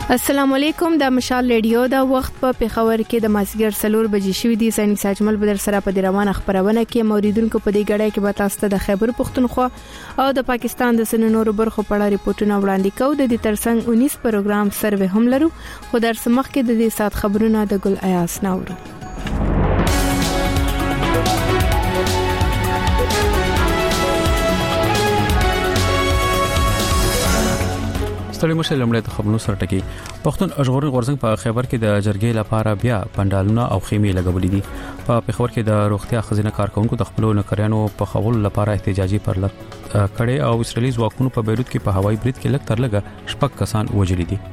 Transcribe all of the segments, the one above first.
السلام علیکم د مشال ریډیو دا وخت په پیښور کې د مازیګر 4 بجې شوې دي. سینیک ساجمل بدر سره په روانه خبرونه کې موریدونکو په دې غړې کې به تاسو ته د خیبر پختونخوا او د پاکستان د سننورو برخو په اړه ریپورتونه وړاندې کوو. د دې ترڅنګ 19 پروګرام سروې هم لرو، خو در سمخ کې د دې سات خبرونه د ګل ایاس ناورو. ستړي مشه لمړی د خبرونو سره ټکی. پښتون ژغورنې غورځنګ په خیبر کې د جرګې لپاره بیا پندالونه او خیمې لګولې دي. په پیښور کې د روغتیا خزینه کارکونکو د خپل نوکریانو په خول لپاره احتجاجي پرلط کړي او اسرائیلي ځواکونو په بیروت کې په هوایي برید کې لږ تر لږه 6 کسان وژلي دي.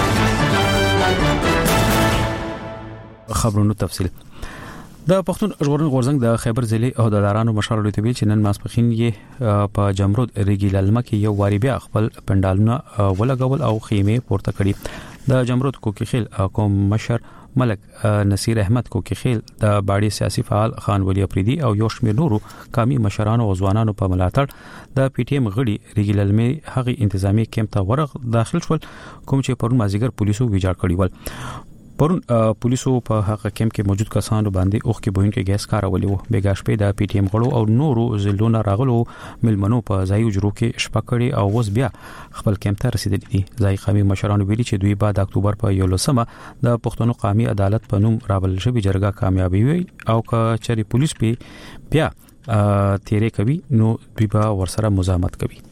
خبرونو تفصیل. د پښتون ژغورنې غورځنګ د خیبر ضلع عہدهدارانو مشر لوتویل چې نن ماسپخین یې په جمرود ریګی لالمه کې یو واری بیا خپل پندالونه ولګول او خیمه پورته کړي. د جمرود کوکیخیل قوم مشر ملک نصیر احمد کوکیخیل د باړي سیاسي فعال خان ولی افریدي او یو شمېر نورو قومي مشرانو او ځوانانو په ملاتړ د پی ټی ایم غړي ریګی لالمه هغه انتظامی کیمپ ته ورغ داخل شول، کوم چې پرون مازیګر پولیسو ویجاړ کړی ول. پرون پولیسو په هغه کیمپ کې موجود کسانو باندې اوخ کې بوین کې ګیس کارولې وو. بیګا شپې د پی ټی ایم غړو او نورو زلونه راغلو ملمنو په ځای جوړو کې شپکړې او وس بیا خپل کیمپ ته رسیدلې دي. ځای قومي مشرانو ویلي چې دوی بعد اکتوبر په 11مه د پښتون قومي عدالت په نوم رابل شوی جرګه کامیابی وي او که چری پولیس په بیا تیرې کوي نو دوی به ورسره مزاحمت کوي.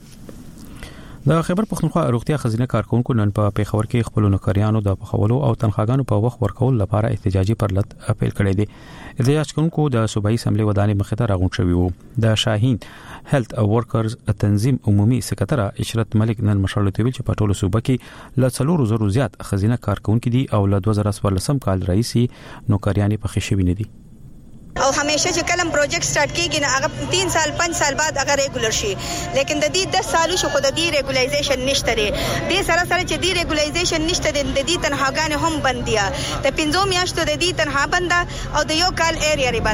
د خیبر پختونخوا روغتیا خزینه کارکونکو نن په پیښور کې خپل نوکریانو د پخولو او تنخواګانو په وخت ورکول لپاره احتجاجي پرلط اپیل کړی دی. احتجاج کوونکو د صوبایي اسمبلی ودانې مخې ته راغونډ شوي وو. د شاهین هیلث ورکرز تنظیم عمومي سکرټر عشرت ملک نن مشر لوتویل چې په ټولو صوبه کې ل 400 زیات خزینه کارکونکو دي او ل 2014 کال رئیسي نوکریانې په خښوي نه دي. او همیشه چې کلم پروجیکټ سٹارټ کیږي نه هغه 3 سال 5 سال بعد هغه ریګولر شي، لیکن د دې 10 سالو شو خو د دې ریګولایزیشن نشته دی. د سره سره چې دې ریګولایزیشن نشته دی د دې تنهاګان هم بندیا د 15 میاشتو د دې تنها بنده او د یو کال ایریا ری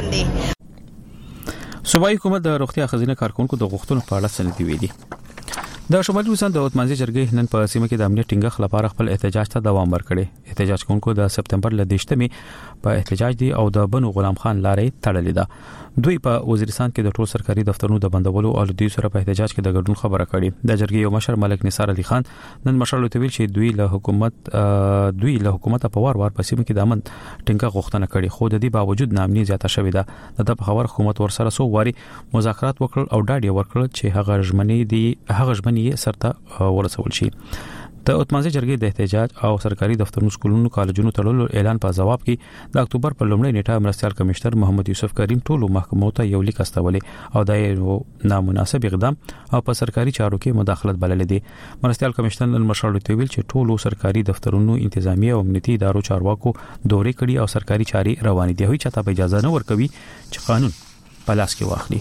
باندې. صوبایي حکومت د روغتیا خزینه کارکونکو د غوښتنو په اړه سندې ویلي. د شمالي وزن د اتمانځي جرګې نن په سیمه کې د امنیت ټینګښت لپاره خپل احتجاج ته دوام ورکړي. احتجاج کوونکو د سپتمبر ل 18مې په احتجاج دي او د بنو غلام خان لارې تړلې ده. دوی په وزیرستان کې د ټول سرکاري دفترونو د بندولو او د سره په احتجاج کې د ګډون خبره کړې. د جرګې یو مشر ملک نثار علي خان نن مشر لوتویل چې دوی له حکومت په وار په سیمه کې د امن ټینګښت غوښتنه کړې، خو د دې باوجود نامني زیاته شوې ده. د خبر حکومت ورسره سو واري مذاکرات وکړل او ډاډ ورکړل چې هغه ژمنې سرته ورسول شي. د اتمانځي جرګې د احتجاج او سرکاري دفترونو سکولونو کالجونو تړلو اعلان په جواب کې د اکتوبر په لومړۍ نیټه مرستيال کمشنر محمد یوسف کریم ټولو محکمو ته یو لیک استولې او د یو نامناسب اقدام او په سرکاري چارو کې مداخلت بللې دي. مرستيال کمشنر مشر لوتویل چې ټولو سرکاري دفترونو انتظامی او امنیتي ادارو چارواکو دورې کړي او سرکاري چاري روانې دي، هیڅ چاته اجازه نه ورکوي چې قانون په لاس کې واخلي.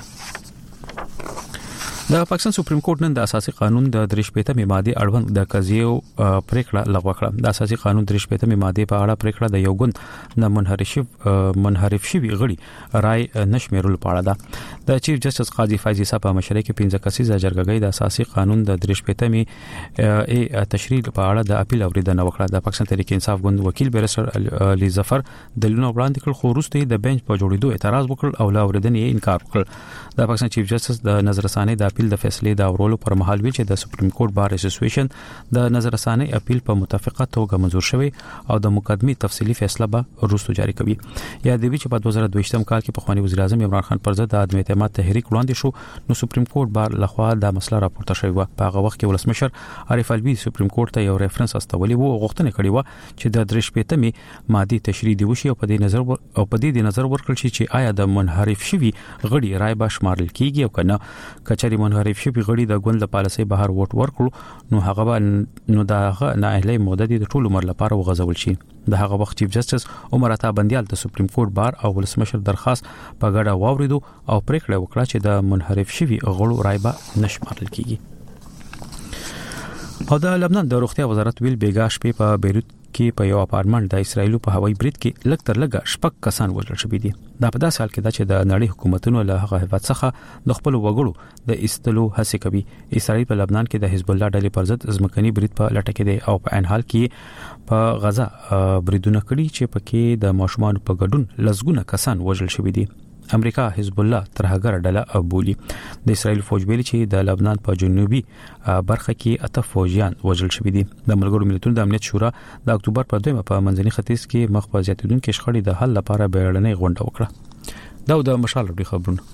د پاکستان سپریم کورټ نن د اساسي قانون د 3 ماده اړوند د قضیو پریکړه لغوه کړه. د اساسي قانون 3 ماده په اړه پریکړه د یو ګوند د منحرف شوی غړي رائے نشمیرول پاړه ده. د چیف جسټس قاضي فایزي صاحب په مشرۍ کې 15 کسیزه جرګه د اساسي قانون د 3 تشریح په اړه د اپیل اوریدنه وکړه. د پاکستان تحریک انصاف ګوند وکیل بیرسټر علي ظفر دلیلونه وړاندې کړل، خو وروسته د بنچ په جوړېدو اعتراض وکړ او له اوریدنې انکار وکړ. د پاکستان چیف جسټس د نظر ثاني د اپیل د فیصلې د اورولو پر مهال ویل چې د سپریم کورټ بار اسوسییشن د نظر ثاني اپیل په متفقه توګه منزور شوی او د مقدمې تفصیلی فیصله به وروسته جاری کوي. یا د وی چې په 2022 کال کې پخوانی وزیر اعظم عمران خان پر ضد د عدم اعتماد تحریک وړاندې شو، نو سپریم کورټ بار لخوا د مسله راپورته شوی و. په هغه وخت کې ولسمشر عارف الوی سپریم کورټ ته یو ریفرنس استولی وو او غوښتنه کړې و چې د 3 ماده تشریح دی وشي او په دې نظر ورکړل شي چې آیا د منحرف شوی غړي رائے به شمارل کیږي او کنه. کچري منحرف شوی غړي د ګوند له پالیسۍ بهر ووټ ورکړو نو هغه نه اهلي موده د ټول عمر لپاره وغځول شي. د هغه وخت چیف جسټس عمر عطا بندیال د سپریم کورټ بار او ولسمشر درخواست په ګډه واوریدو او پریکړه وکړه چې د منحرف شوی غړو رائے به نشمارل کیږي. او د لبنان د روغتیا وزارت ویل بیګا شپې په بیروت کې په یو اپارټمنټ د اسرایل په هوایي برید کې لږ تر لږه 6 کسان وژل شوي دي. دا په داسې حال کې ده چې د نړۍ حکومتونو له هغه هیواد څخه د خپل وګړو د ایستلو هڅه کوي. اسرایل په لبنان کې د حزب الله ډلې پر ضد ځمکني برید په لټه کې دی او په عین حال کې په غزا بریدونه کړي چې پکې د ماشومان په ګډون لزګونه کسان وژل شوي دي. امریکا حزب الله ترهګر ډله بولي. د اسرایل فوج ویلي چې د لبنان په جنوبي برخه کې 8 فوجیان وژل شوي دي. د ملګرو ملتونو د امنیت شورا د اکتوبر په 2 په منځني ختیځ کې مخ په زیاتیدونکو شخړې د حل لپاره بیړنۍ غونډه وکړه. دا د مشال لوی خبرونه.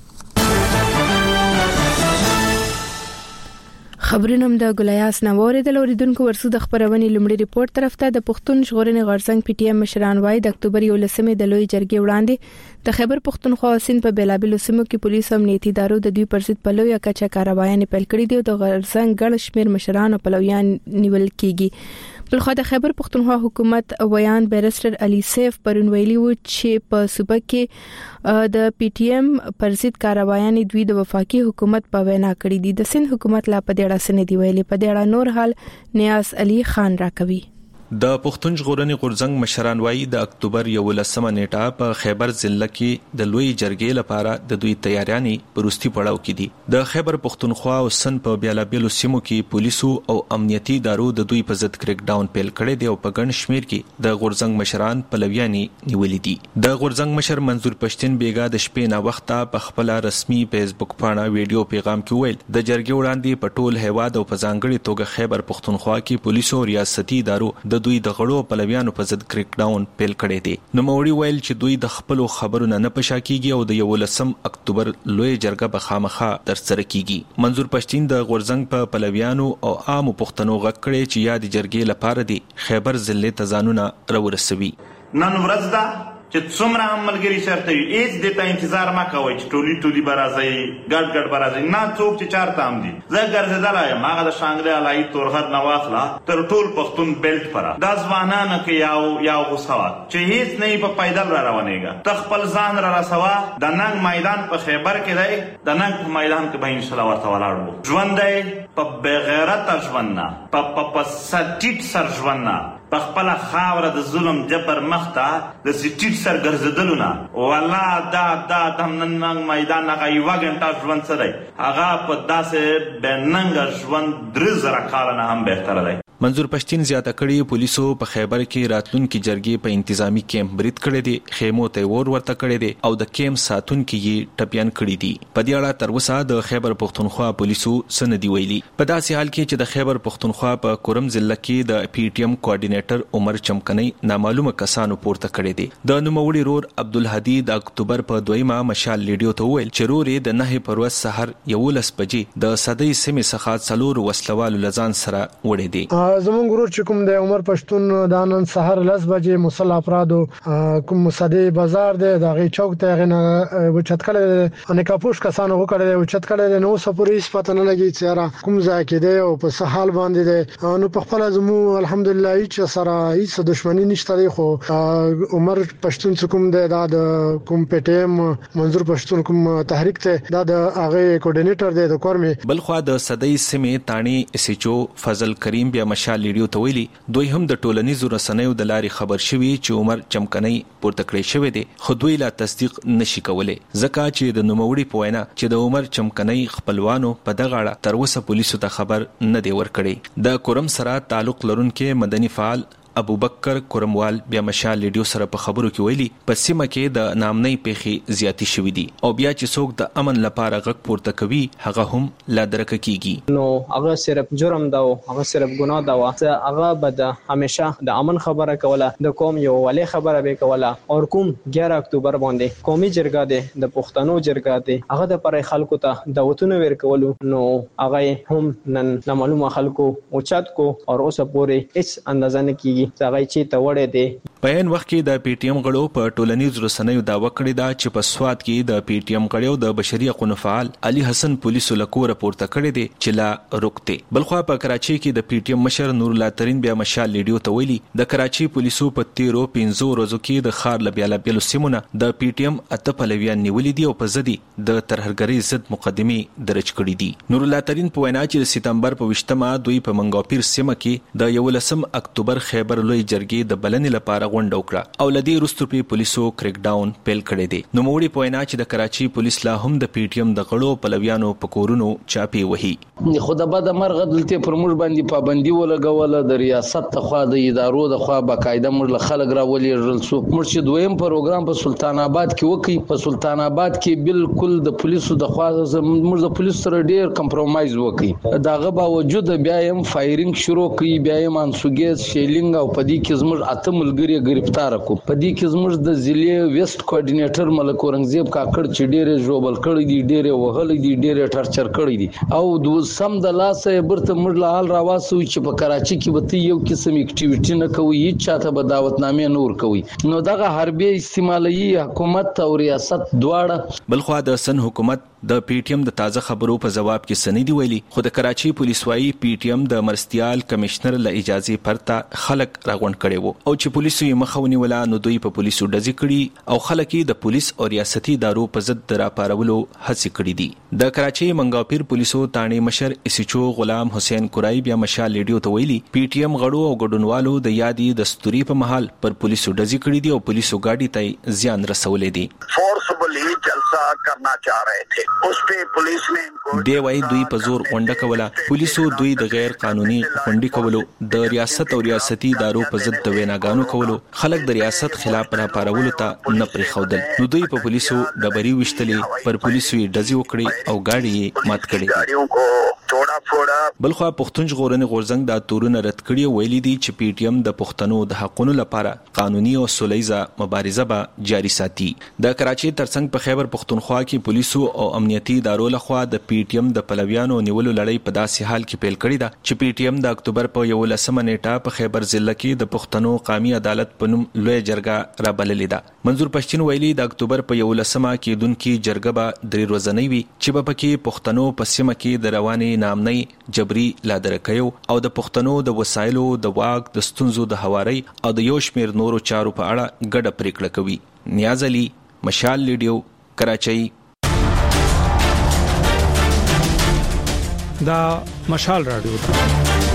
خبرونه د ګلیاس نوورې د لوریدونکو ورسو د خبرونې لمړي ریپورت طرف ته د پښتون ژغورنې غورځنګ پی ټی ایم مشران وايي د اکتوبر 11 د لوی جرګې وړاندې د خیبر پښتونخوا سیند په بیلابلو سیمو کې پولیسو امنیتي ادارو د دوی پر ضد په لوی کچه کاروایي پیل کړې دي او د غورځنګ ګڼ شمېر مشران او پلویان نیول کیږي. بلخو د خیبر پښتونخوا حکومت ویان بیرسټر علي سیف پرون ویلي و چې په صوبه کې د پی ټی ایم پر ضد کاروایي دوی د وفاقي حکومت په وینا کړې دي. د سند حکومت لا په دې اړه سند دی ویلي. په دې اړه نور حال نیاز علي خان راکوي. د پښتون ژغورنې غورځنګ مشران وايي د اکتوبر 11 نیټه په خیبر ضلع کې د لوی جرګې لپاره د دوی تیاریانې پروستي پړاو کې دي. د خیبر پښتونخوا او سن په بیلابلو سیمو کې پولیسو او امنیتي ادارو د دوی په ضد کریک ډاون پیل کړی دی او په ګڼ شمیر کې د غورځنګ مشران پلویانی نیولې دي. د غورځنګ مشر منظور پښتين بیګا د شپې نه وخته په خپل رسمي فیسبوک پاڼه ویډیو پیغام کې ویل د جرګې وړاندې په ټول هیواد او په ځانګړي توګه خیبر پښتونخوا کې پولیسو او ریاستي ادارو د دوی د غړو پلویانو په ضد کریک ډاون پیل کړی دی. نو موري ویل چې دوی د خپل خبرونو نه پشا کیږي او د 11 اکتوبر لوی جرګه به خامخا ترسره کیږي. منظور پښتين د غورځنګ په پلویانو او عام پښتنو غږ کړي چې یاد جرګې لپاره دی خیبر ضلع ته ځانونه راورسوي. نن ورځ دا چې څومره هم ملګری چرته وي هیڅ دته انتظار ما کوي چې ټولي برازي ګډ برازي نه څوک چې چارته هم دي. زه ګرځیدل یم هغه د شانګله علای تورغر نواخلا تر ټول پښتون بیلټ پر دا ځوانانه کې یو غوسه چې هیڅ نه په پیدل را روانېږي. تخپل ځان را رسوا د ننګ میدان په خیبر کې دی د ننګ په میدان کې به ان شاء الله ورته ولاړو. ژوند دی په بغیرت ژوند نه په سټیټ سر ژوند نه په خپل خاور د ظلم جبر مخته د سټیټ سر ګرځدلونه والله دا د نن میدان هغه یو غنټه ژوند څه دی هغه په داسې بننګ ژوند درزره کال نه هم بهتره دی. منظور پښتين زیاته کړي پولیسو په خیبر کې راتلونکو جرګې په انتظامی کیمپ برید کړی دی. خیمو ته ورته کړی دی او د کیمپ ساتونکو یې ټپيان کړی دي. په دې اړه تر اوسه د خیبر پښتونخوا پولیسو سندي ویلي. په داسې حال کې چې د خیبر پښتونخوا په کورم ضلع کې د پی ټی ایم کوارډینیټر عمر چمکنی نامعلومه کسانو پورته کړی دي. د نوموړي رور عبدالهادي د اکتوبر په 2 مشال لیډیو ته ویل چې رور د 9 پروس سحر 11 بجې د صدۍ سیمې څخه څلور وسلوالو لزان سره وړي دي. زمونږ ورور چې کوم د عمر پښتون د نن سحر 10 بجې مسل افرادو کوم صدې بازار دی د غي چوک ته غنه وچت کړي ان کاپوش کسانو وکړي وچت کړي نو سپوري صفات نه لګي چې کوم ځای کې دی او په سحال باندې دی نو په خپل زمو الحمدلله چې سره هیڅ دښمنی نشته دی. خو عمر پښتون چې کوم دی د کوم پټیم منظور پښتون کوم تحریک ته د هغه کوارډینیټر دی د کورمي. بلخو د صدۍ سیمې تانی اس ایچ او فضل کریم بیا مشال لیډیو ته ویلي دوی هم د ټولنیزو رسنیو د لارې خبر شوي چې عمر چمکنی پورته کړی شوی دی خو دوی لا تصدیق نشي کولای ځکه چې د نوموړي په وینا چې د عمر چمکنی خپلوانو په دغه اړه تر اوسه پولیسو ته خبر نه دی ورکړی. د کورم سره تعلق لرونکو مدني فعال ابو بکر کورموال بیا مشال لیډیو سره په خبرو کې ویلي په سیمه کې د نامنۍ پیخي زیاتی شوې دي او بیا چې څوک د امن لپاره غږ پورته کوي هغه هم لا درک کیږي. نو هغه صرف جرم دا هغه صرف ګناه دا هغه بد همیشه د امن خبره کوله د قوم یو ولې خبره به کوله او کوم 11 اکتوبر باندې قومي جرګه ده د پښتنو جرګه ده هغه د پر خلکو ته دعوتونه ورکولو نو هغه هم نن معلومه خلکو او چات کو او اوسه پورې هیڅ اندازه نه کیږي ځای چې ته وړې دي. په ان وخت کې د پی ټی ایم غړو په ټولنیزو رسنیو دا وکړی دا چې په سواد کې د پی ټی ایم غړو د بشري حقوقو فعال علي حسن پولیسو لکو راپورته کړی دی چې لا روکته. بلخو په کراچي کې د پی ټی ایم مشر نور الله ترين بیا مشال لیډیو ته ویلي د کراچي پولیسو په 13 ورځو کې د خار لبیاله بیل سیمونه د پی ټی ایم اته پلویان نیولې دي او په ضد د ترهګری ضد مقدمه درج کړې دي. نور الله ترين په وینا چې د سپتمبر په 20 دوی په منګاپیر سیمه کې د 11 اکتوبر خیبر خیبر لوی جرګې د بلنې لپاره غونډه وکړه او لدی وروسته په پولیسو کریک ډاون پیل کړی دی. نو موړي پوینا چې د کراچي پولیس لا هم د پی ټی ایم د غړو پلویانو په کورونو چاپی وهي. خدای بد مرغ دلته پر موږ باندې پابندي ولګوله د ریاست ته خوا د ادارو د خوا باقاعده موږ خلک راولېږل سو. موږ چې دویم پروګرام په سلطان آباد کې وکړي په سلطان آباد کې بالکل د پولیسو د خوا موږ د پولیسو سره ډیر کمپرومایز وکړي. داغه باوجود بیا هم فایرینګ شروع کړي بیا هم انسوګیز شیلینګ او په دې کې زموږ اته ملګری گرفتار کړو. په دې کې زموږ د ضلع ویسټ کوارډینیټر ملک اورنګزیب کاکړ چې ډېر جوبل کړی دی ډېر وهل دی ډېر ټارچر کړی دی او د سم د لاسه برته موږ له حال راواسو چې په کراچي کې به یو قسم اکټیویټی نه کوي هیڅ چاته به دعوتنامې نور کوي. نو دغه حربي استعمالي حکومت او ریاست دواړه. بلخوا د سن حکومت د پی ټی ایم د تازه خبرو په جواب کې سندي ویلي خو د کراچي پولیس وايي پی ټی ایم د مرستيال کمشنر له اجازه پرته خلک راغونډ کړي وو او چې پولیسو یې مخاوني ولا نو دوی په پولیسو ډزې کړي او خلک د پولیس او ریاستي ادارو په ضد دراپارولو هڅې کړې دي. د کراچي منګاپیر پولیسو تانه مشر اسچو غلام حسین قرای بیا مشال لیډیو ته ویلي پی ټی ایم غړو او ګډونوالو د یادي دستوري په محل پر پولیسو ډزې کړې دي او پولیسو گاډي ته زیان رسولې دي. فورسبلی جلسہ کرنا چاہ رہے تھے اس پہ پولیس نے دی وای دوی په زور غونډه کوله. پولیسو دوی د غیر قانوني غونډې کولو د ریاست او ریاستي ادارو په ضد د ویناګانو کولو خلک د ریاست خلاف راپارولو ته نه پریښودل. نو دوی په پولیسو ډبري وشتلې پر پولیسو یې ډزې وکړي او گاډي یې مات کړې. بلخوا پښتون ژغورنې غورځنګ دا تورونه رد کړي ویلي دي چې پی ټی ایم د پښتنو د حقونو لپاره قانوني او سولهیزه مبارزه به جاري ساتي. د کراچي ترڅنګ په خیبر پښتونخوا کې پولیسو او امنیتي ادارو لخوا د پی ټی ایم د پلویانو نیولو لړۍ په داسې حال کې پیل کړې ده چې پی ټی ایم د اکتوبر په 11 نیټه په خیبر ضلع کې د پښتنو قومي عدالت په نوم لوی جرګه را بللې ده. منظور پښتين ویلي د اکتوبر په 11 کې دونکو جرګه به 3 ورځې وي چې په پکې پښتنو په سیمه کې د رواني نامنۍ جبري لادرکيو او د پښتنو د وسایلو د واګ د ستونزو د هواري او د یو شمیر نورو چارو په اړه ګډه پریکړه کوي. نیاز علي مشال لیډیو کراچۍ. دا مشال رادیو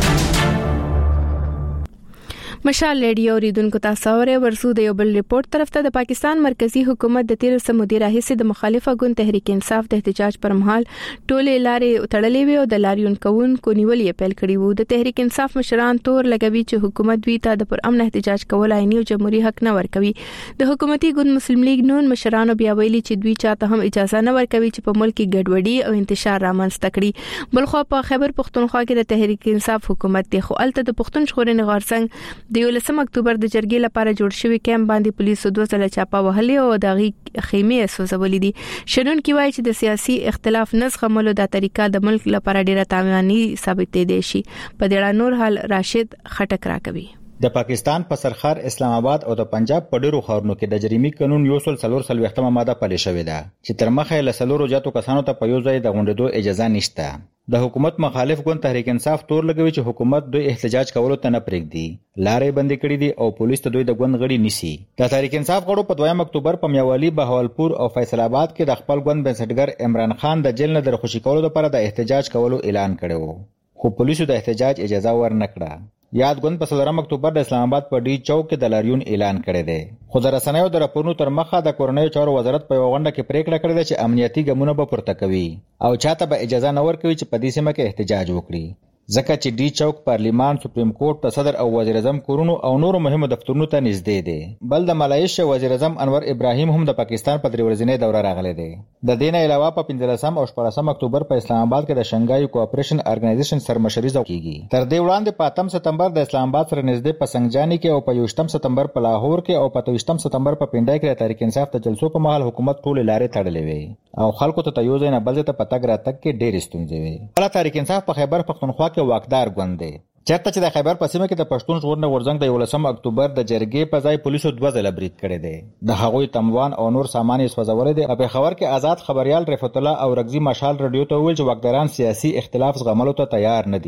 مشال لیډیو ریدونکو تاسو اورئ. ورسو د یو بل ریپورت طرف ته د پاکستان مرکزی حکومت د 13 مدیر هیڅ د مخالفه ګوند تحریک انصاف د احتجاج پر مهال ټوله لارې تړلې وي او د لاریون کوونکو نیولې پیل کړي وو. د تحریک انصاف مشران تور لګوي چې حکومت دوی ته د پر امن احتجاج کول عیني او جمهوریت حق نه ورکوي. د حکومتي ګوند مسلم لیگ نون مشرانو بیا ویلي چې دوی چاته هم اجازه نه ورکوي چې په ملک کې ګډوډي او انتشار رامنځته کړي. بلخو په خیبر پښتونخوا کې د تحریک انصاف حکومت دی خو الته د پښتون ژغورنې غورځنګ د 11 اکتوبر د جرګې لپاره جوړ شوی کیمپ باندې پولیسو 2 ځله چاپه وهلې او دغه خیمه سوځولې دي. شنن کی وایي چې د سیاسي اختلاف نزغملو د طریقه د ملک لپاره ډیره تاواني ثابتې دي شي. په دې نور حال راشد خټک راکوي. د پاکستان په سرخار اسلام آباد او د پنجاب په ډیرو ښارونو کې د جریمي قانون 144 ماده پلي شوې ده چې تر مخه له سلورو جاتو کسانو ته په یو ځای د غونډېدو اجازه نشته. د حکومت مخالف ګوند تحریک انصاف تور لګوي چې حکومت دوی احتجاج کولو ته نه پرېږدي. لارې بندې کړې دي او پولیس ته دوی د ګوند غړي نیسي. د تحریک انصاف غړو په 2 اکتوبر په میاوالی بهاولپور او فیصل آباد کې د خپل ګوند بنسټګر عمران خان د جیل نه د خوشي کولو لپاره د احتجاج کولو اعلان کړو خو پولیسو د احتجاج اجازه ورنکړه. یاد ګوند په 4 اکتوبر د اسلام آباد په ډی چوک کې د لاریون اعلان کړی دی خو د رسنیو د راپورونو تر مخه د کورنیو چارو وزارت په غونډه کې پریکړه کړې ده چې امنیتي ګامونه به پورته کوي او چاته به اجازه نه ورکوي چې په دې سیمه کې احتجاج وکړي ځکه چې ډی چوک پارلیمان سپریم کورټ د صدر او وزیر اعظم کورونو او نورو مهمو دفترونو ته نږدې دی. بل د ملایشیا وزیر اعظم انور ابراهیم هم د پاکستان په 3 ورځنۍ دوره راغلی دی. د دې نه علاوه په 15 او 14 اکتوبر په اسلام آباد کې د شنګای کوآپریشن ارګنایزیشن سرمشري کیږي. تر دې وړاندې په 8 سپتمبر د اسلام آباد سره نږدې په سنگجانی کې او په 21 سپتمبر په لاهور کې او په 23 سپتمبر په پنډای کې د تحریک انصاف د جلسو په مهال حکومت ټول لارې تړلې وي او خلکو ته یو ځای نه بل ځای ته پتاګ راتګ کې ډېر ستونزې وي. بل تحریک انصاف په خیبر پښتونخوا کې واکدار ګوند دی چېرته چې د خیبر په سیمه کې د پښتون ژغورنې غورځنګ د 11 اکتوبر د جرګې په ځای پولیسو 2 ځله برید کړی دی. د هغوی تموان او نور سامان یې سوځولې دي. په خبر کې آزاد خبريال رفعت الله او رغزي مشال رادیو ته ویل چې واکداران سیاسي اختلاف زغملو ته تیار نه دي.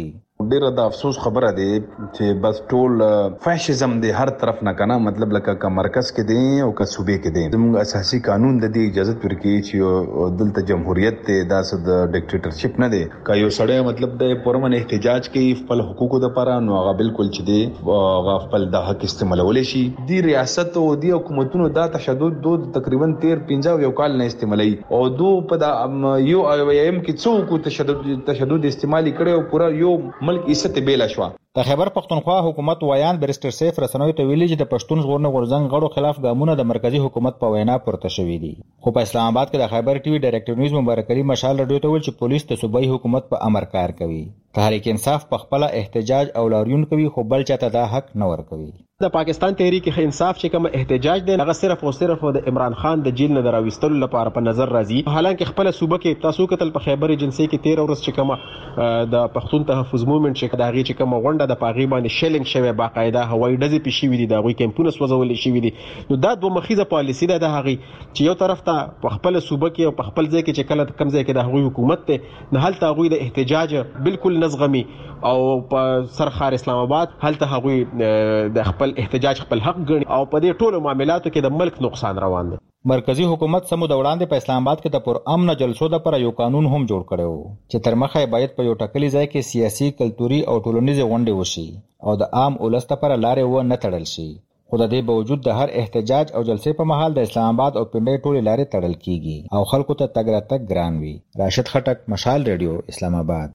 ډیره د افسوس خبره ده چې بس ټول فاشیزم دی هر طرف نه کنه مطلب لکه مرکز کې دی او که صوبې کې دی زموږ اساسي قانون د دې اجازه ورکړي چې دلته جمهوریت ته داسې د ډیکټیټرشپ نه دی که یو سړی مطلب د پرمن احتجاج کوي خپل حقوقو لپاره نو هغه بالکل چې دی هغه خپل د حق استعمالول شي دی ریاست او دی حکومتونو دا تشدد تقریبا 13-15 یو کال نه استعمالي او دو په یو ایم کې څوک تشدد استعمالي کړي او پورا یو ملک عزت بیل شو. د خیبر پختونخوا حکومت ویان بریسټر سیف رسنوي ته ویلي چې د پښتون ژغورنې غورځنګ غړو خلاف ګامونه د مرکزی حکومت په وینا پورته شوي دي. خو په اسلام آباد کې د خیبر ټي وي ډایرکټر نیوز مبارک علي مشال رادیو ته ویل چې پولیس د صوبایي حکومت په امر کار کوي. تحریک انصاف په خپل احتجاج او لاریون کوي خو بل چاته دا حق نه ورکوي. د پاکستان تحریک انصاف چې کوم احتجاج دی هغه صرف او صرف د عمران خان د جیل نه دراوستلو لپاره په نظر راځي. حالانکه خپل صوبه کې تاسو کتل په خیبر ایجنسی کې 13 ورځ چې کوم د پښتون تحفظ موومېنټ چې دا غي چې کوم غونډه د پاغي باندې شلینګ شوی باقاعده هوایي ډزې پېښې وي دي دا غوي کمپونه سوځول شي وي دي. نو دا دوه مخیزه پالیسی ده د هغه چې یو طرف ته په خپل صوبه کې او په خپل ځای کې چې کله کم ځای کې د هغوی حکومت ته نه هلته هغوی د احتجاج بالکل نزغمي او په سرخار اسلام آباد هلته هغوی د خپل احتجاج خپل حق ګڼي او په دې ټولو معاملاتو کې د ملک نقصان روان دی. مرکزی حکومت سمو د وړاندې په اسلام آباد کې د پر امن جلسو لپاره یو قانون هم جوړ کړو چې تر مخه باید په یو ټاکلي ځای کې سیاسي کلتوري او ټولنیز غونډې وشي او د عام ولس لپاره لارې و نه تړل شي. خو د دې باوجود د هر احتجاج او جلسې په مهال د اسلام آباد او پنډۍ ټولې لارې تړل کیږي او خلکو ته تګ راتګ ګران وي. راشد خټک، مشال ریډیو، اسلام آباد.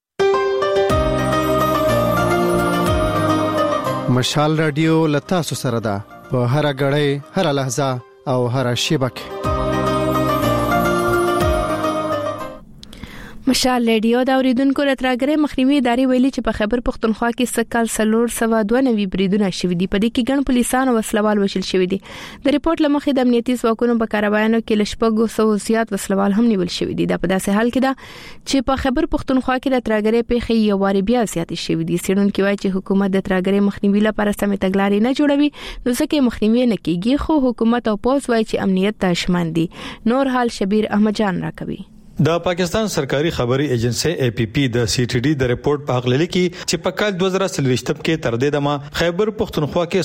مشال رادیو لتاسو سره ده په هر غړې هر لحظه او هر شبکه. مشال ریډیو دا اوریدونکو راتراګره مخنیوي ادارې ویلي چې په خیبر پختونخوا کې سکهال 392 بریدونه شوي دي. په دې کې ګڼ پولیسان او وسلوال وشل شوي دي. د ریپورت لمخې د امنیتي ځواکونو په کاروایانو کې لشپږو سو زیات وسلوال هم نیول شوي دي. دا په داسې حال کې ده چې په خیبر پختونخوا کې د تراګره پیښې یو واری بیا زیاتې شوي دي. څېړونکو وایي چې حکومت د تراګره مخنیوي لپاره سمې تګلارې نه جوړوي نو ځکه مخنیوي نه کیږي. خو حکومت او پولیس وایي چې امنیت ته شمن دي. نور حال شبیر احمد جان راکوي. د پاکستان سرکاري خبري ایجنسی اے پی پی د سی ټی ډي د ریپورت په حواله کې چې په کال 2023 کې تر دې دمه خیبر پختونخوا کې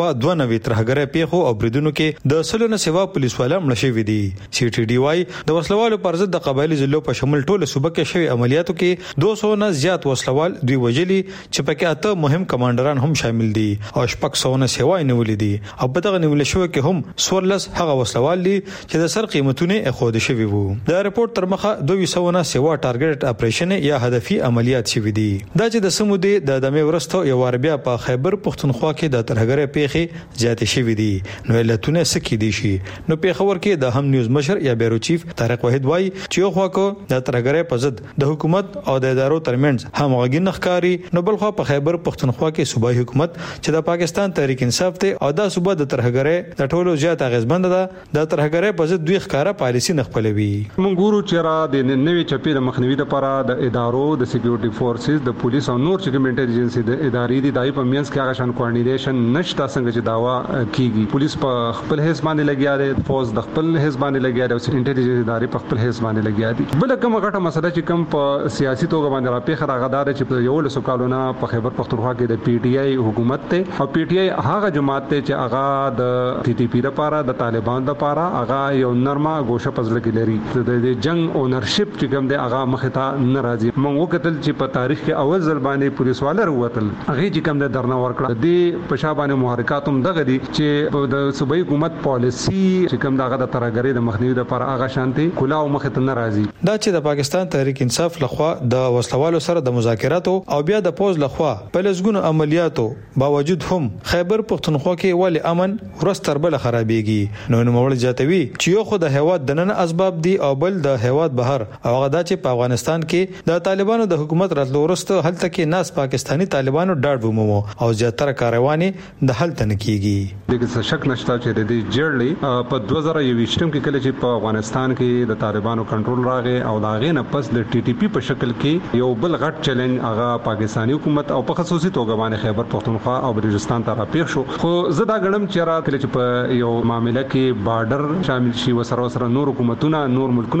392 ترهګره پیښو او بریدونو کې د سلونه سیوا پولیس والا مړ شوي دي. سی ټی ډي وايي د وسلوالو پر ضد د قبایلی ضلعو په شمول ټوله صوبه کې شوی عملیاتو کې 200 نه زیات وسلوال دوی وجلي چې پکې اته مهم کمانډران هم شامل دي او شپږ سوونه سیوا نیولې دي او په دغه نیول شوی کې هم 14 هغه وسلوال دي چې د سر قیمتونه خود شوي وو. د ریپورت مخه 200 سیوا ټارګټ اپریشن یا هدفي عملیات شوي دي. دا چې د سمودي د دمه ورستو یو ور بیا په خیبر پختونخوا کې د ترهګره پیښې زیاتې شوي دي. نو علتونه سکه دي شي. نو پیښور کې د هم نیوز مشر یا بیرو چیف طارق واحد وای چې یو خوا کو د ترهګره په ضد د حکومت او د ادارو ترمنځ همغږي نخکاری نو بل خو په خیبر پختونخوا کې صوبایي حکومت چې د پاکستان تحریک انصاف ته او د صوبه د ترهګره د ټولو زیات اغیزمند ده د ترهګره په ضد دوی ښکارا پالیسی نخپلوي. مونږ ګورو چې د نوې چپی د مخنیوي لپاره د ادارو د سکیورټي فورسز د پولیس او نور چې کوم انټيليجنس د ادارې د دای په مینس کې هغه شان کوارډینیشن نشته څنګه چې داوا کیږي. پولیس په خپل حساب باندې لګیا دی، فوج د خپل حساب باندې لګیا دی او انټيليجنس ادارې په خپل حساب باندې لګیا دي. بل کومه غټه مسله چې کوم په سیاسي توګه باندې راپېخه راغدار چې په یو لسو کالونه په خیبر پختونخوا کې د پی ټی آی حکومت ته او پی ټی آی هغه جماعت ته چې هغه د ټي ټي پی لپاره د طالبان لپاره هغه یو نرمه ګوشه پزله کې لري. د جنگ اونرشپ چې کوم د هغه مخ ته ناراضي. موږ وکتل چې په تاریخ کې اول ځل باندې پولیس والر وتل هغه چې کوم د درنه ورکړه د پښابانه محرکات هم دغه دي چې د صوبایي حکومت پالیسی چې کوم دغه د ترهګری د مخنیوي لپاره هغه شانتي کلاو مخ ته ناراضي. دا چې د پاکستان تحریک انصاف لخوا د وسلوالو سره د مذاکراتو او بیا د پوز لخوا په لزګونو عملیاتو باوجود هم خیبر پختونخوا کې ول امن ورستر بل خرابېږي. نو نوموړ جاتوي چې یو خو د هیواد د نن اسباب دي او بل د هیواد بهر او هغه دا چې په افغانستان کې د طالبانو د حکومت راتلو وروسته هلته کې ناس پاکستانی طالبانو ډاډ ومو او زیاتره کاروانې د هلته نه کیږي. دغه شک نشته چې د دې جړلې په 2021 کې کله چې په افغانستان کې د طالبانو کنټرول راغی او دا غي نه پس د ټي ټي پی په شکل کې یو بل غټ چیلنج هغه پاکستانی حکومت او په خصوصي توګه باندې خیبر پختونخوا او بلوچستان ته راپېښ شو. خو زه دا غنم چې را کله چې په یو معاملې کې بارډر شامل شي وسره نور حکومتونه نور ملکونه په کې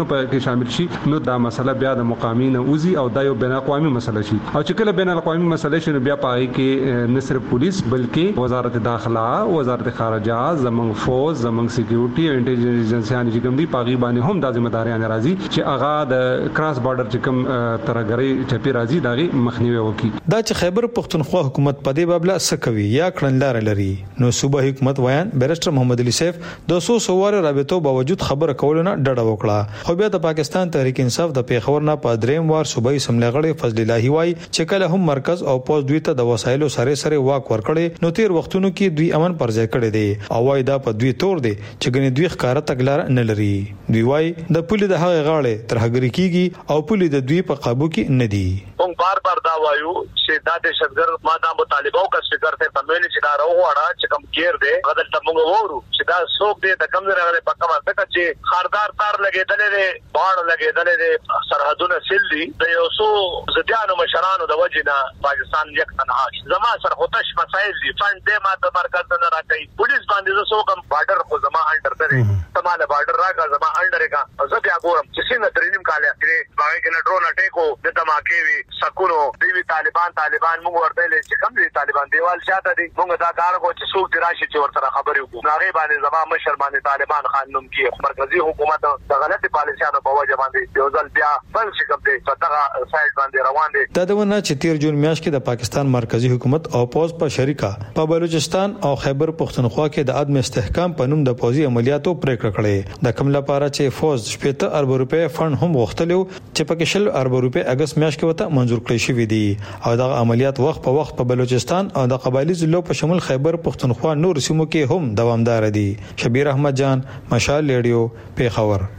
شامل شي نو دا مسله بیا د مقامین اوزي او دا یو بین الاقوامي مسله شي او چې کله بین الاقوامي مسله شي بیا پای کې نه صرف پولیس بلکې وزارت داخله وزارت خارجه زمنګ فوج زمنګ سکیورټي او انټيليجنس ایجنسيان چې کوم دي پاغي باندې هم د ځمداريان راځي چې هغه د کراس بارډر چې کوم ترګری چپی راځي داغي مخنیوي وکړي. دا چې خیبر پختونخوا حکومت په دې بابله سکوي یا کړنلار لري نو صوبه حکومت وایان بیرسټر محمد علي سیف د سوسوار رابطو باوجود خبره کولونه ډډه وکړه. خو بیا د پاکستان تحریک انصاف د پیښور نه په دریم وار صوبایي سملې غړي فضل الله وای چې کله هم مرکز او پوز دوی ته د وسایلو سره واک ورکړي نو تیر وختونو کې دوی امن پر ځای کړي دي او وای دا په دوی تور دي چې ګنې دوی ښکارا تګلار نه لري. دوی وای د پولی د هغه غاړه ترهګری کیږي او پولی د دوی په قابو کې نه دي. موږ بار دا وایو چې دا د شګر ماده مطالبه او کس فکر ته تمویل چې دا راوړه چې کوم کیر دی غدل ته موږ وورو چې دا څوک دی د کم نه په کومه ځکه چې خاردار تار لګیدلې دی باڼ لګیدلې دی سرحدونه سیل دي د یو څو زديانو مشرانو د وجنه پاکستان یک تنها زما سره هوتش مسائل دي فند دې ماده مرکز نه راکړي پولیس باندې زه کوم بارډر خو زما انډر درې تماله بارډر راکا زما انډر کا زه بیا ګورم چې څنګه درینم کاله کې باغې کې ډرون اٹیکو د دماکې وی سکونو دی طالبان موږ ورته لې چې کوم دي طالبان دیوال شاته دي موږ دا کار کو چې څوک دراشي چې ورته خبرې وکړو هغه باندې زما مشر باندې طالبان قانون کې مرکزی حکومت د غلطي پالیسیانو په وجه باندې یو ځل بیا بل شي کوم دي څنګه سایډ باندې روان دي. دا دونه چې 13 جون میاشت کې د پاکستان مرکزی حکومت او پوز په شریکه په بلوچستان او خیبر پختونخوا کې د عدم استحکام په نوم د پوزي عملیاتو پریکړه کړې د کوم لپاره چې فوز 70 ارب روپے فند هم غوښتلو چې پکې 10 ارب روپے اگست میاشت کې وته منزور کړی شوې دي او د عملیات وخت په وخت په بلوچستان او د قبایلی ضلعو په شمول خیبر پختونخوا نور سیمو کې هم دوامدار دي. شبیر احمد جان مشال ریډیو پیښور.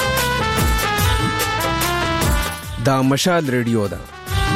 دا مشال ریډیو ده.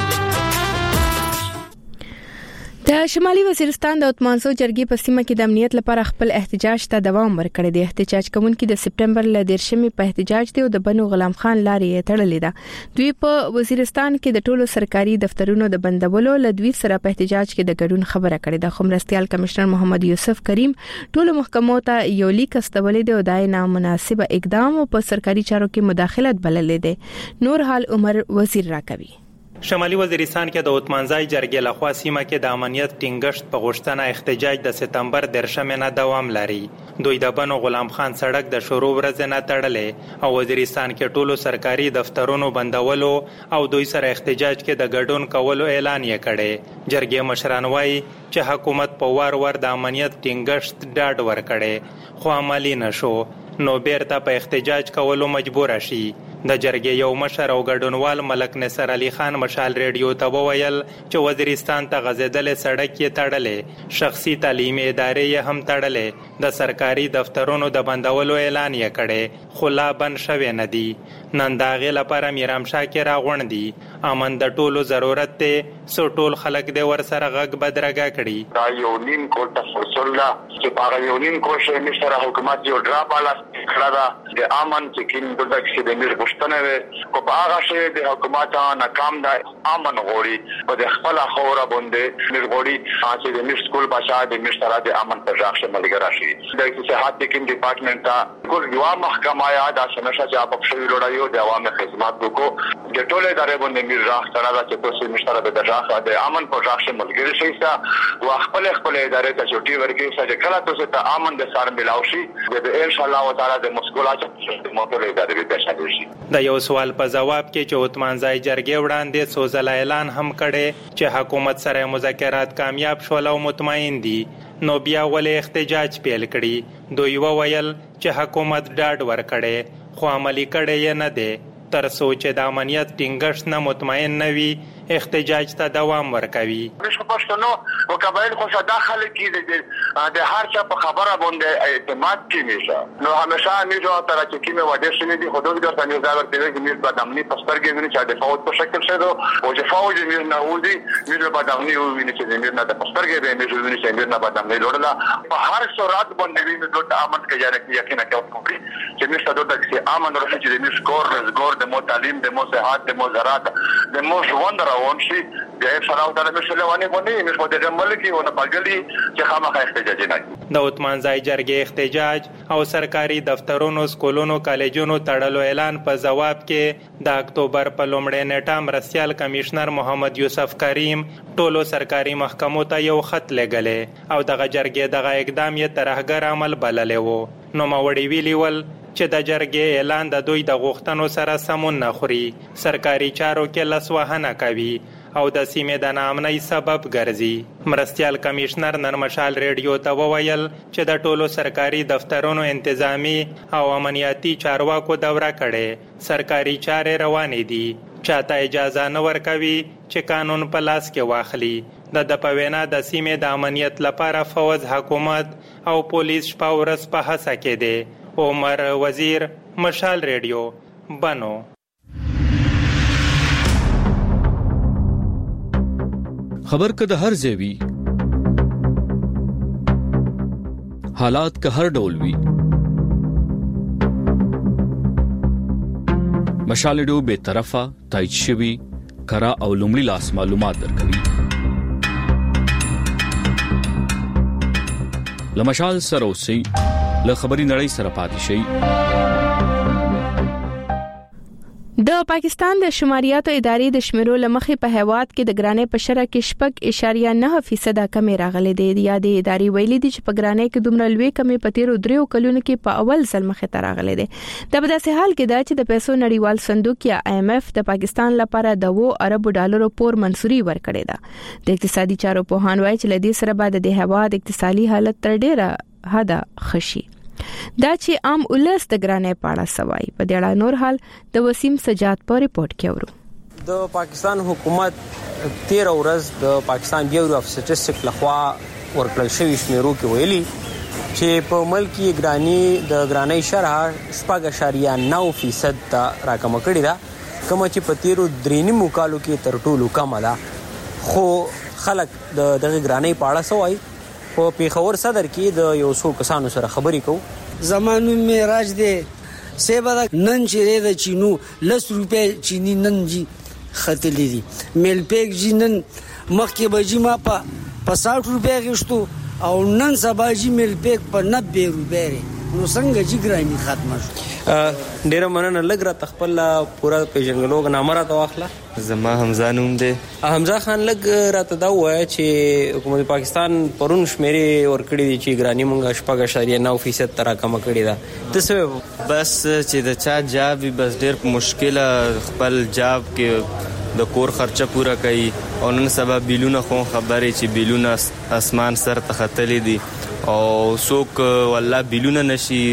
د شمالي وزیرستان د اتمانسو جرګې په سیمه کې د امنیت لپاره خپل احتجاج ته دوام ورکړی دی. احتجاج کوونکي د سپټمبر ل 13 په احتجاج دی او د بنو غلام خان لارې تړلې ده. دوی په وزیرستان کې د ټولو سرکاري دفترونو د بندولو ل دوی سره په احتجاج کې د ګډون خبره کړې ده. خمرستيال کمشنر محمد یوسف کریم ټولو محکمو ته یو لیک استولې دی او دای نامناسب اقدام او په سرکاري چارو کې مداخلت بللې ده. نور حال عمر وزیر راکوي. شمالي وزیرستان کې د اتمانځای جرګې لخوا سیمه کې د امنیت ټینګښت په غوښتنه احتجاج د سپتمبر 13 نه دوام لري. دوی د بنو غلام خان سړک د شروع ورځ نه تړلې او وزیرستان کې ټولو سرکاري دفترونو بندولو او دوی سره احتجاج کې د ګډون کولو اعلان یې کړي. جرګې مشران وایي چې حکومت په وار د امنیت ټینګښت ډاډ ورکړي خو عملی نشو نو بیرته په احتجاج کولو مجبور شي. د جرګې یو مشر او ګډونوال ملک نصر علي خان مشال ریډیو ته وویل چې وزیرستان ته غځېدلې سړک یې تړلې شخصي تعلیمي ادارې یې هم تړلې د سرکاري دفترونو د بندولو اعلان یې کړي خو لا بند شوی نه دي. نن د هغې لپاره میرام شاه کې راغونډي امن د ټولو ضرورت دی سو ټول خلک دې ورسره غږ بدرګه کړي. دا یو نیم کال تفصیل ده چې هغه یو نیم کال شي مشر حکومت یو ډرا بالا کړه دا د امن چې کین د دغه د میر غوښتنه کو په هغه شی د حکومت ناکام ده امن غوړي په د خپل خوره باندې میر غوړي چې د میر سکول بچا د میر سره د امن پر ځای شملګر شي. د صحت کې ډپارټمنټ ته ګور یو محکمه یا د سمشه چې په شوی لړایو د عوامي خدمات کو د ټوله ادارې باندې میر راخ سره چې تاسو مشترک د ځای د امن پر ځای شملګر شي او خپل ادارې ته چوټي ورکړي چې کله تاسو ته امن د سر ملاوي شي د ان شاء الله تعالی د مسکولات د موټر ادارې ته شامل شي. د یو سوال په جواب کې چې اتمانځای جرګې وړاندې سوزل اعلان هم کړي چې حکومت سره مذاکرات کامیاب شول او مطمئن دي نو بیا ولې احتجاج پیل کړي. دوی وویل چې حکومت ډاډ ورکړي خو عملی کړي یې نه دی تر څو چې د امنیت ټینګښت نه مطمئن نه وي احتجاج ته دوام ورکوي. مشو پښتنو او قبایل خو صداخل کې د هر چا په خبره باندې اعتماد کیږي نو همیشه میجو تر چې کیمه وډه شنه دي خودو د تاسو نه زاور دی چې میز بدامنی پسترګې ویني چې د فوت په شکل شته او چې فوت میز نه ودی میز بدامنی ویني چې میز نه د پسترګې به میز ویني چې میز نه بدامنی لوړلا په هر صورت باندې ویني د امن کې جاره یقینا کوي چې میز ته د امن ورشي چې میز کور د مو تعلیم د مو صحت د مو زراعت د مو ژوند روان شي بیا سلام تعالی مسلمانی کنی مسعود ملکی و نپاګلی چې خامخا احتجاج نه د عثمانزای جرګې احتجاج او سرکاري دفترونو سکولونو کالجونو تړلو اعلان په جواب کې د اکتوبر په لومړۍ نیټه مرستیال کمشنر محمد یوسف کریم ټولو سرکاري محکمو ته یو خط لګلې او دغه جرګې دغه اقدام یې ترهګر عمل بللی و. نو ماوړي ویلي ول چې د جرګې اعلان د دوی د غوښتنو سره سمون نه خوري، سرکاري چارو کې لاسوهنه کوي او د سیمې د ناامنۍ سبب ګرځي. مرستیال کمشنر نن مشال ریډیو ته وویل چې د ټولو سرکاري دفترونو انتظامی او امنیتي چارواکو دوره کړي، سرکاري چارې روانې دي، چاته اجازه نه ورکوي چې قانون په لاس کې واخلي. د پوینا د سیمې د امنیت لپاره فوج، حکومت او پولیس شپه ورځ په هڅه کې دي. عمر وزیر، مشال ریډیو، بنو. خبر که د هر ځای وي، حالات که هر ډول وي، مشال ریډیو به طرفه تایید شوی کرا او لومړی لاس معلومات درکوي. لمشال سره اوسئ، له خبري نړۍ سره پاتې شئ. د پاکستان د شماریاتو ادارې د شمیرو لمخې په هیواد کې د ګرانۍ په شرح کې 6.9% کمی راغلي دي. یا د ادارې ویلي دي چې په ګرانۍ کې دومره لوی کمی په تیرو 3 کلونو کې په اول ځل مخې ته راغلي دي. د بداسه حال کې دا چې د پیسو نړیوال صندوق یا IMF د پاکستان لپاره د $2 ارب پور منسوري ورکړې ده. د اقتصادي چارو پوهان وایي چې لدې سره بعد د هیواد اقتصادي حالت تر ډیره حد خشي. دا چې عام ولس د ګرانۍ پاړه سوای په دې اړه نور حال د وسیم سجاد په ریپورت کې اورو. د پاکستان حکومت 13 ورځ د پاکستان بیورو اف سټیټسټک لخوا ورکړل شوی شمیرو کې ویلي چې په ملک کې د ګرانۍ شرح 6.9% ته راکمه کړې ده، کوم چې په تیرو 3 کالو کې تر ټولو کم ده. خو خلک دغه ګرانۍ پاړه سوای په پیښور صدر کې د یو څو کسانو سره خبرې کوو. زمانو معراج دی سیبا نن چې د چینو 10 روپے چینی نن جی خطلې دي، میل پیک جی نن مخکې بجی ما په 60 روپے غشتو او نن سبا جی میل پیک په 90 روپے. نو څنګه چې ګرانی ختمه شو. ډیره مننه. لګ را تخپل پورا پیژنګلو غنامه را واخله. زما حمزه نوم دی. حمزه خان لګ را ته دا وایي چې حکومت پاکستان پرون شمیرې ورکړي دي چې ګرانی مونږه 6.9% تر کم کړي ده. تاسو بس چې د چا جاب بس ډیر مشکله خپل جاب کې د کور خرچه پورا کوي او نن سبا بیلونه خو خبرې چې بیلونه اسمان سر ته ختلې دي او څوک والله بیلونه نشي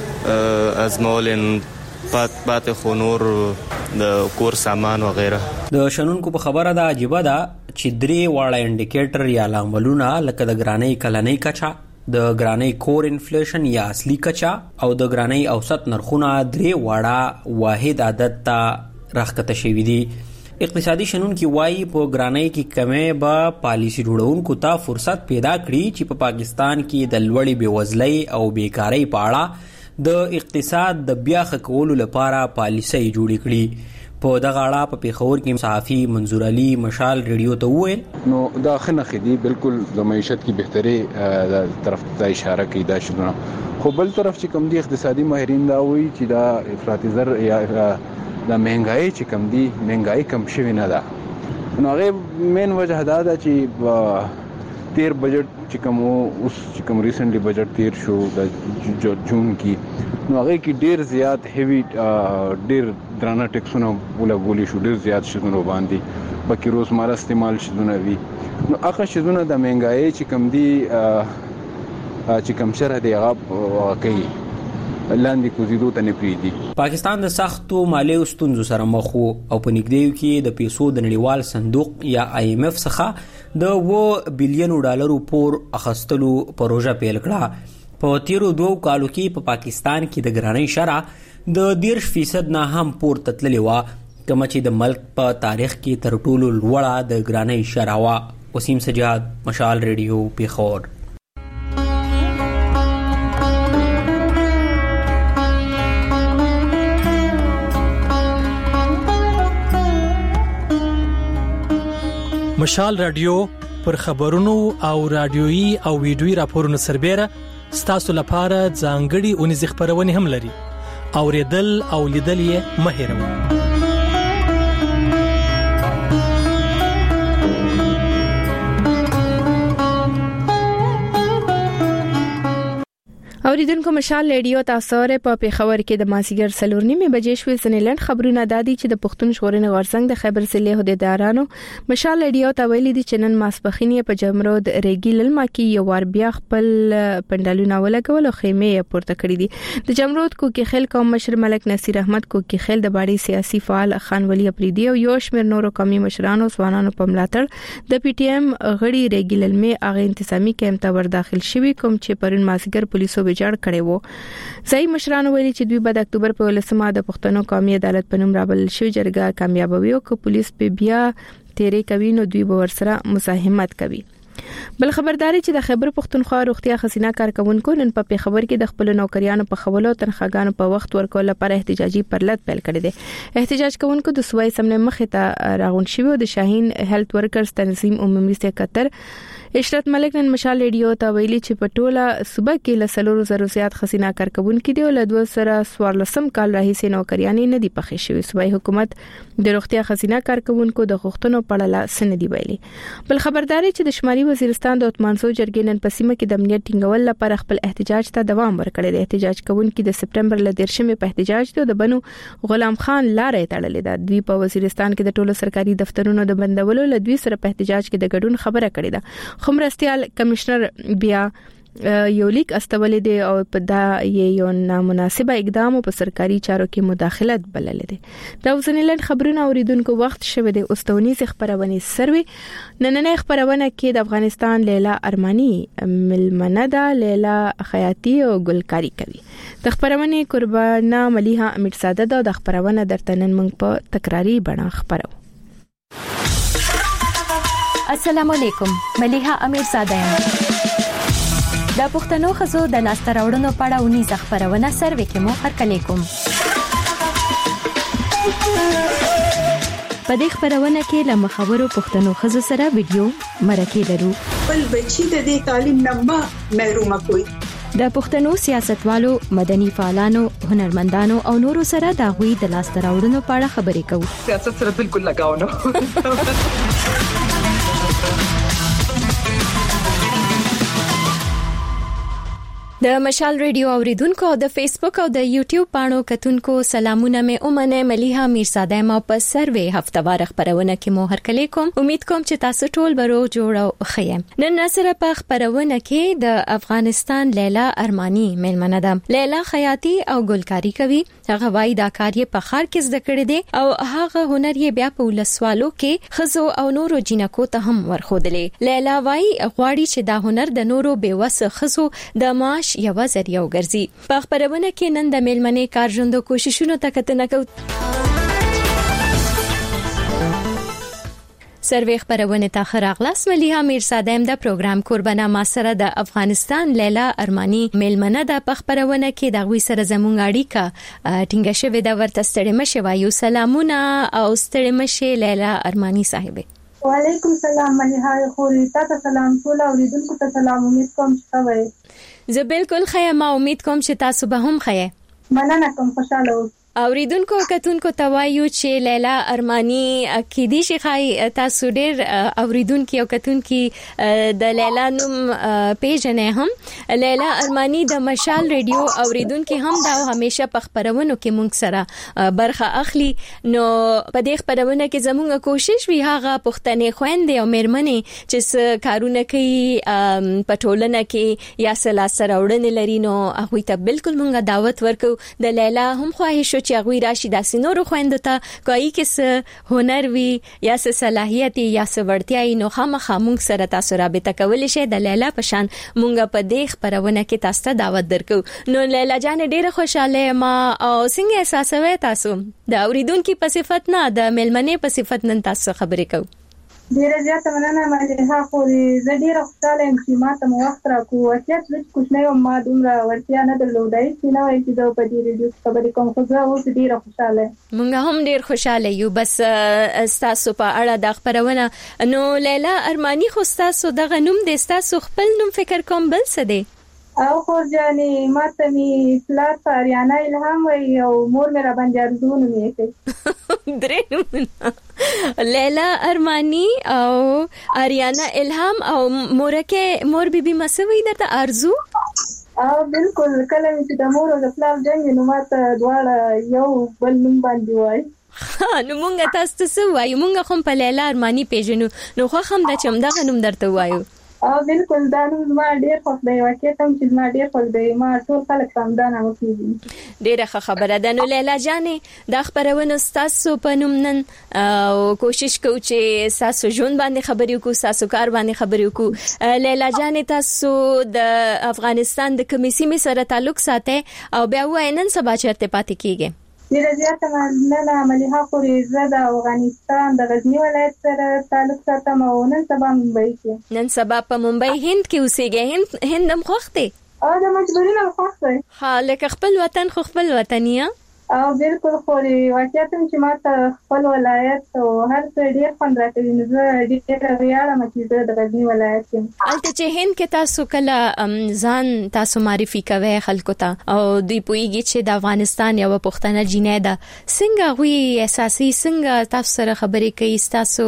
ازمولن پات خو نور د کور سامان وغیرہ. د شنونکو په خبره ده عجیبه ده چې 3 واړه انډیکیټر یا لاملونه لکه د ګرانۍ کلنۍ کچا، د ګرانۍ کور انفلیشن یا اصلي کچا او د ګرانۍ اوسط نرخونه 3 واړه واحد عدد ته راښکته شوي دي. اقتصادي شنونکي وایي په ګرانۍ کې کمی به پالیسي جوړونکو ته فرصت پیدا کړي چې په پاکستان کې د لوړې بېوزلۍ او بیکارۍ په اړه د اقتصاد د بیا ښه کولو لپاره پالیسۍ جوړې کړي. په دغه اړه په پیښور کې صحافي منظور علي مشال ریډیو ته وویل نو دا خنه خدي بالکل د معیشت کی بهتري طرف ته اشاره کوي دا شنو. خو بل طرف چې کوم دي اقتصادي ماهرین دا وایي چې دا افراطي زر یا د مهنګای چې کم دي مهنګای کم شوی نه ده. نو هغه مین وجه دا ده چې تیر بجټ چې کوم اوس چې کوم ریسنټلی بجټ تیر شو د جون کې نو هغه کې ډیر زیات هیوی ډیر درانه ټیکسونه ولګولې شو، ډیر زیات شونه باندې بکې روزمره استعمال شونه وی. نو هغه شونه د مهنګای چې کم دي چې کم شره دی هغه کوي لاندې کوزیدو ته نه پریدي. پاکستان د سختو مالي ستونزو سره مخ وو او په نږدې کې د پیسو د نړیوال صندوق یا IMF څخه د $1 بلین پور اخستلو پروژه پیل کړه. په تیرو 2 کالو کې په پاکستان کې د ګرانۍ شرح د 10% نه هم پورته تللې وه، کومه چې د ملک په تاریخ کې تر ټولو لوړه د ګرانۍ شرح وه. وسیم سجاد، مشال ریډیو، پیښور. مشال رادیو پر خبرونو او رادیويي او ویډیويي راپورونو سربېره ستاسو لپاره ځانګړي اونیز خبرونه هم لري. اوریدل او لیدل یې مه هېروئ. اوریدونکو مشال ریډیو تاسو په پیښور کې د مازیګر 4:30 بجې شوې سنلند خبرونه دادي چې د پښتون ژغورنې غورځنګ د خیبر ضلع عہدیدارانو مشال ریډیو ته ویلي دي چې نن ماسپخین په جمرود ریګی للما کې یو وار بیا خپل پندالونه ولګول او خیمه پورته کړې دي. د جمرود کوکي خیل قوم مشر ملک نصیر احمد کوکي خیل د باړي سیاسي فعال خان ولی اپریدي او یو شمېر نورو قومي مشرانو ځوانانو په ملاتړ د پی ټی ایم غړي ریګی للمه اغه انتظامی کیمپ ته ور داخل شوي کوم چې پرون مازیګر پولیسو جوړ کړي وو. ځای مشرانو ویلي چې دوی د اکتوبر په 18 د پښتنو قومي عدالت په نوم رابل شوی جرګه کامیابوي او که پولیس په بیا تیرې کوي نو دوی به ورسره مزاحمت کوي. بل خبرداري چې د خیبر پښتونخوا روغتیا خزینه کارکونکو نن په پیښور کې د خپل نوکریانو په خولو تنخواګانو په وخت ورکول لپاره احتجاجي پرلط پیل کړی دی. احتجاج کوونکو د صوبایي سمنه مخې ته راغون شوی د شاهین هیلث ورکرز تنظیم عمومي سکرټر اشرت ملک نن مشال ریډیو ته ویلي چې په ټوله صوبه کې ل 400 زیات خزینه کارکونکو دی او له 2014 کال راهیسې نوکریانې نه دی پخې شوی. صوبایي حکومت د روغتیا خزینه کارکونکو د غوښتنو په اړه سندې ویلي. بل خبرداري چې د شمالي وزیرستان د اتمانسو جرګې نن په سیمه کې د امنیت ټینګول لپاره خپل احتجاج ته دوام ورکړی دی. احتجاج کوونکو د سپټمبر ل 13 په احتجاج د بنو غلام خان لارې تړلې ده. دوی په وزیرستان کې د ټولو سرکاري دفترونو د بندولو له دوی سره په احتجاج کې د ګډون خبره کړې ده. خمرستيال کمشنر بیا یو لیک استولې دي او په دا یو نامناسبه اقدام په سرکاري چارو کې مداخلت بللې دي. دا وسنیلند خبرونه اوریدونکو وخت شوه د استونی خبرونه سروي نننې خبرونه کې د افغانستان لیلا ارمانی ملمنه ده لیلا خیاطی او ګلکاری کوي. د خبرونه قربانه مليها امیرزاده د خبرونه درته نن موږ په تکراری بڼه خبرو. السلام علیکم، مليها امیرزاده یم. د پښتنو خزو د لاسته راوړنو په اړه ونی خبرونه سروي کې مو هرکلی کوم. په دې خبرونه کې له مخاورو پښتنو خزو سره ویډیو مرکه لرو. بل بچی د دې تعلیم نه محروم کوي. د پښتنو سیاستوالو، مدني فعالانو، هنرمندانو او نورو سره د غوي د لاسته راوړنو په اړه خبرې کوو. سیاست سره بالکل لگاو نه. د مشال ریډیو اوریدونکو او د فیسبوک او د یوټیوب پاڼو کتونکو سلامونه مې اومنه مليها میرزاده ما په سروي هفتوار خبرونه کې مو هرکلی کوم. امید کوم چې تاسو ټول برو جوړ او خیم. نن سره په خبرونه کې د افغانستان لیلا ارمانی ملمنه ده. لیلا خیاطی او ګلکاری کوي. هغه وای دا کار یې په خار کې زده کړی دی او هغه هنر یې بیا په ولسوالو کې خزو او نورو جنکو ته هم ورخودلې. لیلا وای غواړي چې دا هنر د نورو بیوسه خزو د معاش یو ذریعہ وګرځي. په خبرونه کې نن د میلمنې کارژوندو کوششونو ته کتنه کوو. سروي خبرونه ته خراغلاس مليها میرزاده د پروګرام قربانه ما سره د افغانستان لیلا ارمانی میلمنه د خبرونه کې د غوي سره زمونږ اړیکه ټینګه شوې د ورته ستړي مشه وایو. سلامونه او ستړي مشه لیلا ارمانی صاحب. وعلیکم السلام مليها خوري تاسو سلام ټول اوریدونکو ته سلام. امید کوم چې تاسو زه بالکل خیر ما امید کوم چې تاسو به هم خیر. مننه کوم خوشاله اوسئ. اوریدونکو کتونکو توایو چې لیلا ارمانی کې دي شي تاسو ډېر اوریدونکو کتونکو د لیلا نوم پیژنې هم. لیلا ارمانی د مشال ریډیو اوریدونکو هم دا همیشه په خبرونو کې مونږ سره برخه اخلي. نو په دې خبرونه کې زموږ کوشش وی هغه پښتنې خويندې او مېرمنې چې کارونه کوي په ټولنه کې یا سلا سره وړاندې لري نو هغه ته بالکل مونږه دعوت ورکو. د لیلا هم خواهش چې غوي راشي د سينورو خويندو ته کوي کې هنر وي یا صلاحيت یا وړتیا نو خامخا مونږ سره تاسو رابطه کولای شئ. د لیلا پشان مونږ په دې خبرونه کې تاسو ته دعوت درکو. نو لیلا جان ډیره خوشاله ما او څنګه احساسوي تاسو د اوریدونکو په صفت نه د ملمنې په صفت نن تاسو خبرې کوو. ډیره زیاته مننه مليحه خو زه ډیره خوشاله یم چې ما ته وخت راکو واقعیت زه کوښښ یم ما دومره ورتیا نه درلودای چې نو چې دا په دې ریډیو خبرې کوم خو زه اوس ډیره خوشاله یم. مونږ هم ډیر خوشاله یو. بس تاسو په اړه د خبرونه نو لیلا ارمانی خو تاسو دغه نوم د تاسو خپل نوم فکر کوم بل څه دی؟ او خو جانې ماته می پلار اریانا الهام وي او مور مې را باندې ارزونه مې کوي. درې نومونه لیلا ارمانی او اریانا الهام او مور بیبي مسوي درته ارزو؟ او بالکل کله چې د مور او د پلار جنګ نو ماته دواړه یو بل نوم باندې وای. نو مونږ تاسو څه وایو؟ مونږ هم په لیلا ارمانی پیژنو نو خو هم د چم دغه نوم درته وایو. او بالکل دا نوم ما ډیر خوښ دی واقعیت هم چې ما ډیر خوښ دی ما ټول خلک هم دا نوم پیژني. ډیره ښه خبره ده. نو لیلا جانې د خبرونه تاسو په نوم نن کوشش کوو چې تاسو ژوند باندې خبرې وکړو تاسو کار باندې خبرې وکړو. لیلا جانې تاسو د افغانستان د کومې سیمې سره تعلق ساتئ او بیا وای نن سبا چیرته پاتې کیږئ؟ ډیره زیاته مننه مليحه خو زه د افغانستان د غزنی ولایت سره تعلق ساتم او نن سبا ممبئی کې. نن سبا په ممبئی هند کې اوسېږئ؟ هند هم خوښ دی؟ د مجبوري نه خوښ دی. ها لکه خپل وطن خو خپل وطنیه. او بالکل خو واقعیت چې ما ته خپل ولایت او هر څه ډیر خوند راکوي نو زه ډیره ویاړم چې زه د غزنی ولایت یم. هلته چې هند کې تاسو کله ځان تاسو معرفي کوئ خلکو ته او دوی پوهیږي چې د افغانستان یو پښتنه جینۍ ده څنګه غوي اساسي څنګه تاسو سره خبرې کوي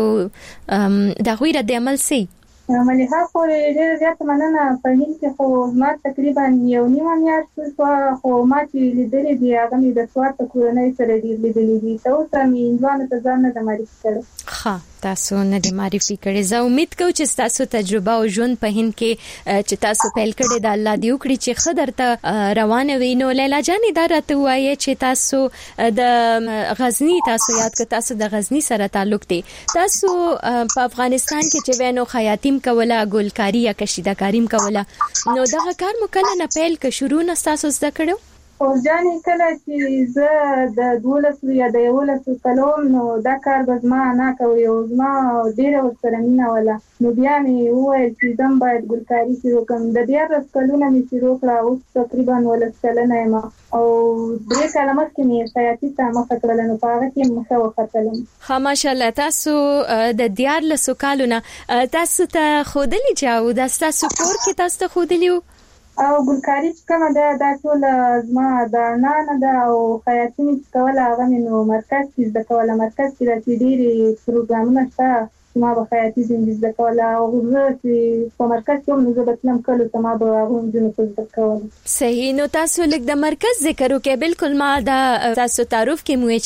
تاسو د غوي رد عمل سي؟ مليحه خو ډیره زیاته مننه په هند کې خو ما تقریبا یو نیمه میاشت خو ما چې لیدلې دي هغه مې د سوات کورنۍ سره لیدلې دي ته اوس مې ځوان ته ځان نه معرفي کړم. ها تاسو نه د معرفي کړي. زه امید کوم چې تاسو تجربه او ژوند په هند کې چې تاسو پیل کړی د الله دی وکړي چې خدر ته روانه وي. نو لیلا جانې دا راته وایي چې تاسو د غزنی تاسو یاد کړئ تاسو د غزنی سره تعلق دی. تاسو په افغانستان کې چې وینو خیاطیم کوله ګلکاری یا کشیدکاریم کوله نو دغه کار مو کله نه پیل ک شروع نه تاسو زده کړو؟ او ځانې کله چې زه د 12 یا د 11 کلوم نو دا کار به زما نه کوي او زما ډیره ورسره مینه ولا نو بیا مې وویل چې زم باید ګلکاري شروع کړم. د 11 کلونه مې شروع کړه اوس تقریبا 12 کلنه یم او 3 کاله مخکې مې خیاطي ته مخه کړل نو په هغه کې مخه وختلم. ها ماشاءالله تاسو د 14 کالونه تاسو ته خودلی چاو د تاسو کور کې تاسو ته خودلی او ګلکاری چې کومه ده دا ټول زما د نانه ده او خیاطي مې کوله هغه مې نو مرکز کې زده کوله. مرکز کې راځي ډېرې پروګرامونه شته چې ما به خیاطي زده کوله او زه چې په مرکز کې هم زه به تلم کلو ته ما به هغه نجونو ته زده کوله. صحیح. نو تاسو لږ د مرکز ذکر وکړئ. بالکل ما د تاسو تعارف کې مو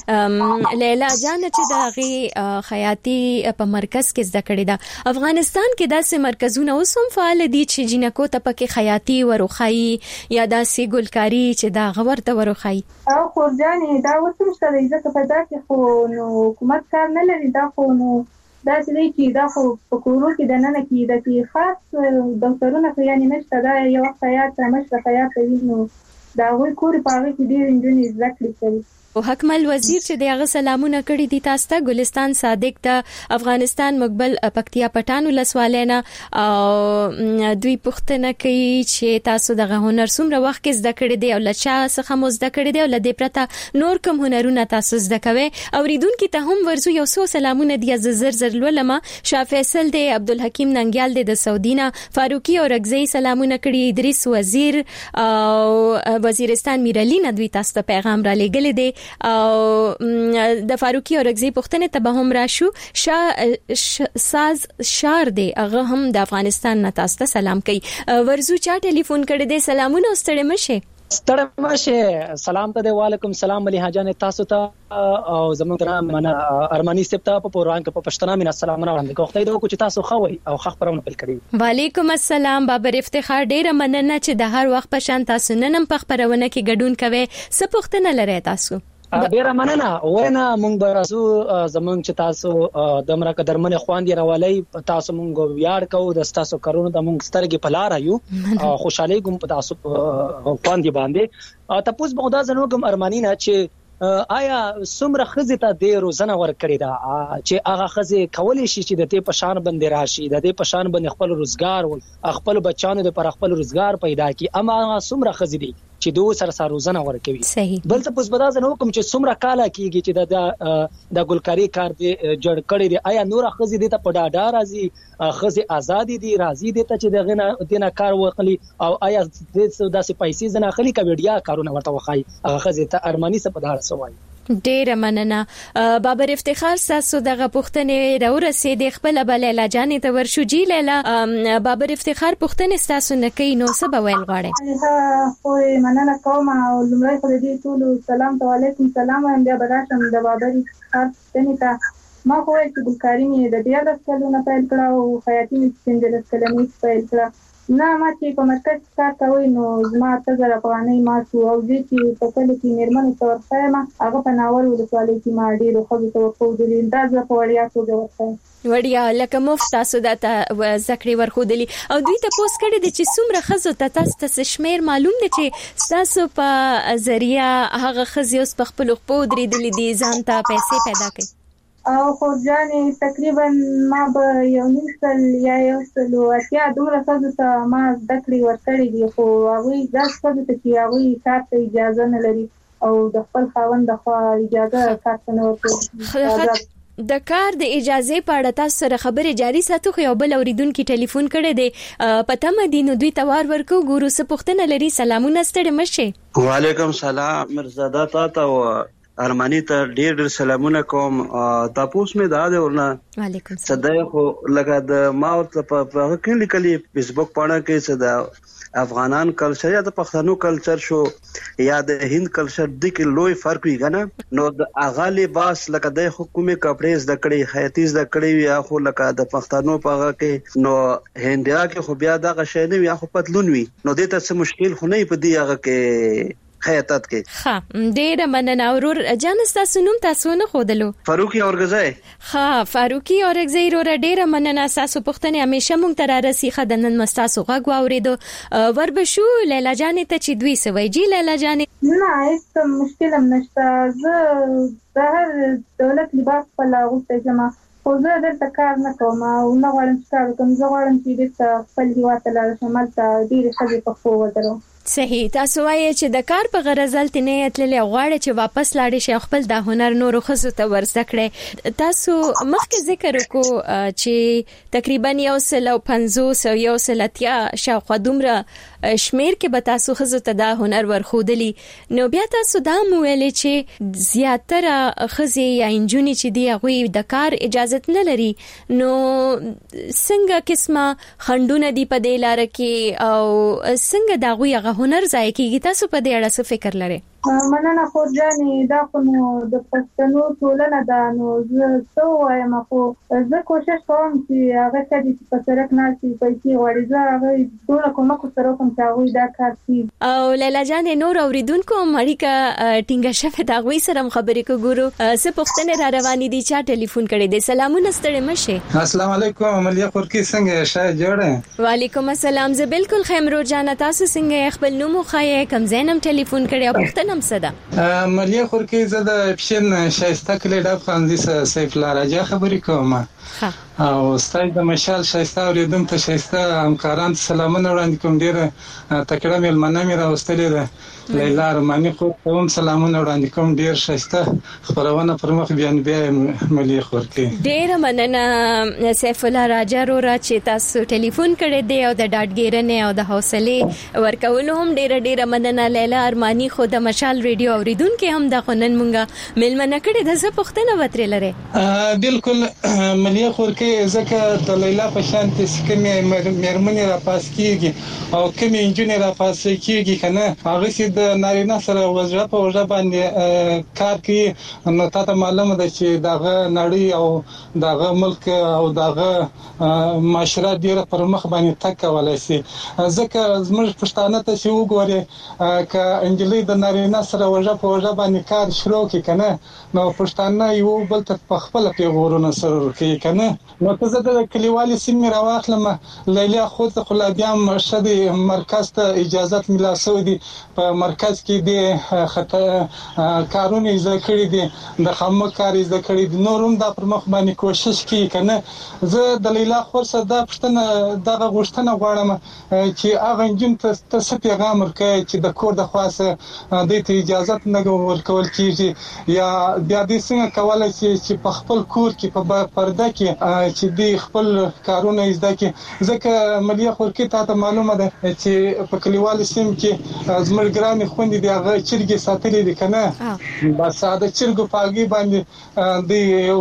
چې لیلا جان چې د هغې خیاطي په مرکز کې زده کړې ده. افغانستان کې داسې مرکزونه اوس هم فعال دي چې جینکو ته پکې خیاطي وروخایي یا داسې ګلکاري چې دا غور ته وروخایي؟ او خو ځانې دا اوس هم شته دی ځکه په دا کې خو نو حکومت کار نه لري. دا خو نو داسې دی چې دا خو په کورو کې دننه کې د کې خاص دفترونه خو یعنې نشته. دا یو خیاط مشره خیاط وي نو د هغوی کور په هغې کې ډېرې نجونې زده کړې کوي. او حکمل وزیر چې دغه سلامونه کړی دي تاسو ته ګلستان صادق ته افغانستان مقبل پکتیا پټان ولسوالینا او دوی پښتنه کوي چې تاسو دغه هنر څومره وخت کې زده کړی دی او لچا څخه مو زده کړی دی او لدې پرته نور کوم هنرونه تاسو زده کوي. اوریدونکو ته هم ورزو یو څو سلامونه دي زر ولما شاه فیصل دی عبدالحکیم ننګیال دی د سعودینا فاروقی او رغزی سلامونه کړی ادریس وزیر او وزیرستان میرعلی ندوی تاسو ته پیغام را لګل دی او د فاروقی او رغزی پښتنه ته به هم راشو. ساز شار دی هغه هم د افغانستان نه تاسو ته سلام کوي. ورزو چا ټلیفون کړی دی سلامونه ستړي مشه؟ ستړي مشه. سلام ته وعلیکم سلام مليحه جان تاسو ته او زموږ درام من ارمانی سپتا په پروان کې په پښتنه من السلام وړاندې کوم خدای دې کو چې تاسو خوي او خخ پرونه بل کړی. وعلیکم السلام بابر افتخار ډیره مننه چې د هر وخت په شان تاسو نن په خبرونه کې ګډون کوي. څه پښتنه لري تاسو؟ ډیره مننه. وینا مونږ برازو زمونږ چې تاسو د مرکه درمنه خواندې راولای تاسو مونږ ویاړ کوو د تاسو کارونو د مونږ سترګې په لار یو خوشالي کوم په تاسو خواندې باندې تاسو به خدا زنو کوم ارمانینا چې آیا څومره خزې ته د روزنه ورکړې ده چې هغه خزې کولای شي چې د دې پشان باندې راشي د دې پشان باندې خپل روزګار خپل بچانو لپاره خپل روزګار پیدا کړي اما څومره خزې دي چې دوی سره روزنه ورکوي صحیح بل څه پس بدازه نو کوم چې څومره کاله کیږي چې د ګلکاري کار دې جوړ کړی دی آیا نور خزې دې ته په ډاډه راځي خزې آزادي دي راځي دې ته چې دغه دینه کار وکړي او آیا داسې پیسې زنه خلی کبډیا کارونه ورته وخای هغه خزې ته ارمانی څه په دار سوای ډیره مننه بابر افتخار تاسو دغه پوښتنه راورسېد خپل بل لیلا جانې ته ورشو جی لیلا بابر افتخار پوښتنه تاسو نه کوي نو څه به ویل غواړي خو مننه کوم او لمړی خو دې ټول سلام علیکم سلام وایم بیا براشم د بابر افتخار پوښتنه ته ما خو چې ګلکاري مې د 14 کلونو پیل کړه او خیاطي مې 15 کلونو پیل کړه نه ما چې په مرکز کار کوي نو زما 8000 افغانۍ معاش او دې چې په کله کې میرمنو ته ورخایم هغه په ناول ولسوالۍ کې ما ډېر خو ته ورکوډلی دا زه په وړیا توګه ورته وړیا لکه مفت تاسو د زکري ورخودلی او دوی ته پوس کړی د چې څومره خزو ته تاسو شمیر معلوم دي چې تاسو په ذریعہ هغه خزي اوس په خپل خپل درېدلې دي ځان ته پیسې پیدا کوي او خو ځانې تقریبا ما به یو نیم سل یا یو سل اتیا دومره ښځو ته ما زده کړې ورکړې دي خو هغوی داسې ښځو ته چې هغوی کار ته اجازه نه لري او د خپل خاوند لخوا اجازه کار ته نه ورکوي د کار د اجازه په اړه تاسو سره خبرې جاری ساتو خو یو بل اوریدونکو ټلیفون کړی دی پته مې نو دوی توار ورکو ګورو څه پوښتنه لري سلامونه ستړي مشه وعلیکم سلام مرزاده تاسو ارمانی ته ډېر سلامونه کوم تاسو مې دا دی ورنه وعلیکم السلام صدای خو لکه د ما ورته په کې لیکلي فیسبوک باندې کې صدا افغانان کلچر یا د پښتنو کلچر شو یا د هند کلچر د کې لوی فرق وی غنه نو د اغه لباس لکه د حکومت کپړې زده کړې حیاتي زده کړې یا خو لکه د پښتنو په هغه کې نو هندیا کې خو بیا د غشنه یا خو پتلون وی نو د ته څه مشکل خو نه په دی هغه کې خیاطت کې ها ډېر مننه اورور جان تاسو نوم تاسو نه خودلو فاروقي اورګزای ها فاروقي اورګزای ور ډېر مننه تاسو پوښتنه همیشه مونږ تر راسي خدنن مستاسو غو اوریدو وربشو لیلا جان ته چې دوی سوي جی لیلا جان نه هیڅ مشکل هم نشته زه د هر دولت لباس په لاغوسته جما خو زه دلته کار نه کوم او نه غواړم چې کار وکړم زه غواړم چې دلته خپل هیواد ته لاړ شم هلته ډېرې ښځې پښتو ودرم صحیح تاسو وایي چې د کار په غرض تل نه تللی غواړي چې واپس لاړ شي خپل د هنر نورو خزو ته ورزده کړي تاسو مخکې ذکر وکړو چې تقریبا 150 یو سلتیا شاوخوا دومره شمیر کې به تاسو خزو ته د هنر ورخودلی نو بیا تاسو دا مو ویلې چې زیاتره خزي یا انجونی چې دی هغه د کار اجازه نه لري نو څنګه قسمه خندونه دی په دې لار کې او څنګه دا غوي هنر ځای کېږي تاسو په دې اړه څه فکر لرئ مننه خو جانې دا خو نو د پښتنو ټولنه ده نو زه څه وایم خو زه کوشش کوم چې هغه ښځې چې په سړک ناستې پیسې غواړي زه هغوی ټوله کومک ورسره وکړم چې هغوی دا کار کړي او لیلا جانې نور اورېدونکو هم اړیکه ټینګه شوې د هغوی سره هم خبرې کوو ګورو څه پوښتنې را روانې دي چا ټلیفون کړی دی سلامونه ستړي مشه السلام علیکم عملیه خورکی څنګه شای جوړه وعلیکم السلام زه بالکل خیمرو جان تاسو څنګه خپل نوم خو کم زینم ټلیفون کړی او پوښتنه نم صدا ملي خورکی زه د پښین شایسته کلی د افغانستان سیف الله راجا خبرې کوم او ستاسو د مشال شایسته اوریدم ته شایسته همکاران سلامونه وړاندې کوم ډیر تکړه ملمنه مې راوستلې ده لیلا ارمانی خو کوم سلامونه وړاندې کوم ډیر شایسته خبرونه پر مخ بیان بیا ملي خورکی ډیر مننه سیف الله راجا رو را چې تاسو ټلیفون کړی دی او د ډاډګیرنې او د حوصله ورکولو هم ډیر مننه لیلا ارمانی خو د مشال ریډیو اوریدونکو هم د خنن مونږه ملمنه کړی د څه پوښتنه وترې لري بالکل ملي خورکی ځکه د لیلا په شان چې مېرمنې را پاس کیږي او کومې انجونې را پاس کیږي کنه هغه چې د نارینه سره وژه په وژه باندې کار کوي نو تاسو معلومه ده چې دغه نړۍ او دغه ملک او دغه معاشره ډیره پر مخ باندې تک کولای شي ځکه زموږ پښتانه ته چې وګوري ک انجلۍ د نارینه سره وژه په وژه باندې کار شروع کوي کنه نو پښتانه یو بل ته په خپل پیغورونه سره کوي کنه نو که زه د کلیوالي سیمې راواخلم لیلا خود خو لا بیا هم ښه دی مرکز ته اجازت ملا شوی دی په مرکز کې د کارونه زده کړي دي د خامه کار زده کړي دي نور هم دا پر مخ باندې کوشش کوي کنه زه د لیلا خور سره دا پښتنه دغه غوښتنه غواړم چې هغه انجن ته څه پیغام ورکړي چې د کور د خاصه د ته اجازه نه ورکول کیږي یا بیا د څنګه کولای چې په خپل کور کې په پرده کې چې د خپل کارونه زده کړي ځکه ملي خورکې ته معلومه ده چې په کلیوالي سیمه کې زموږ ګرانې خوندې د هغه چرګې ساتلې دي کنه بس دا چرګو پاګي باندې د یو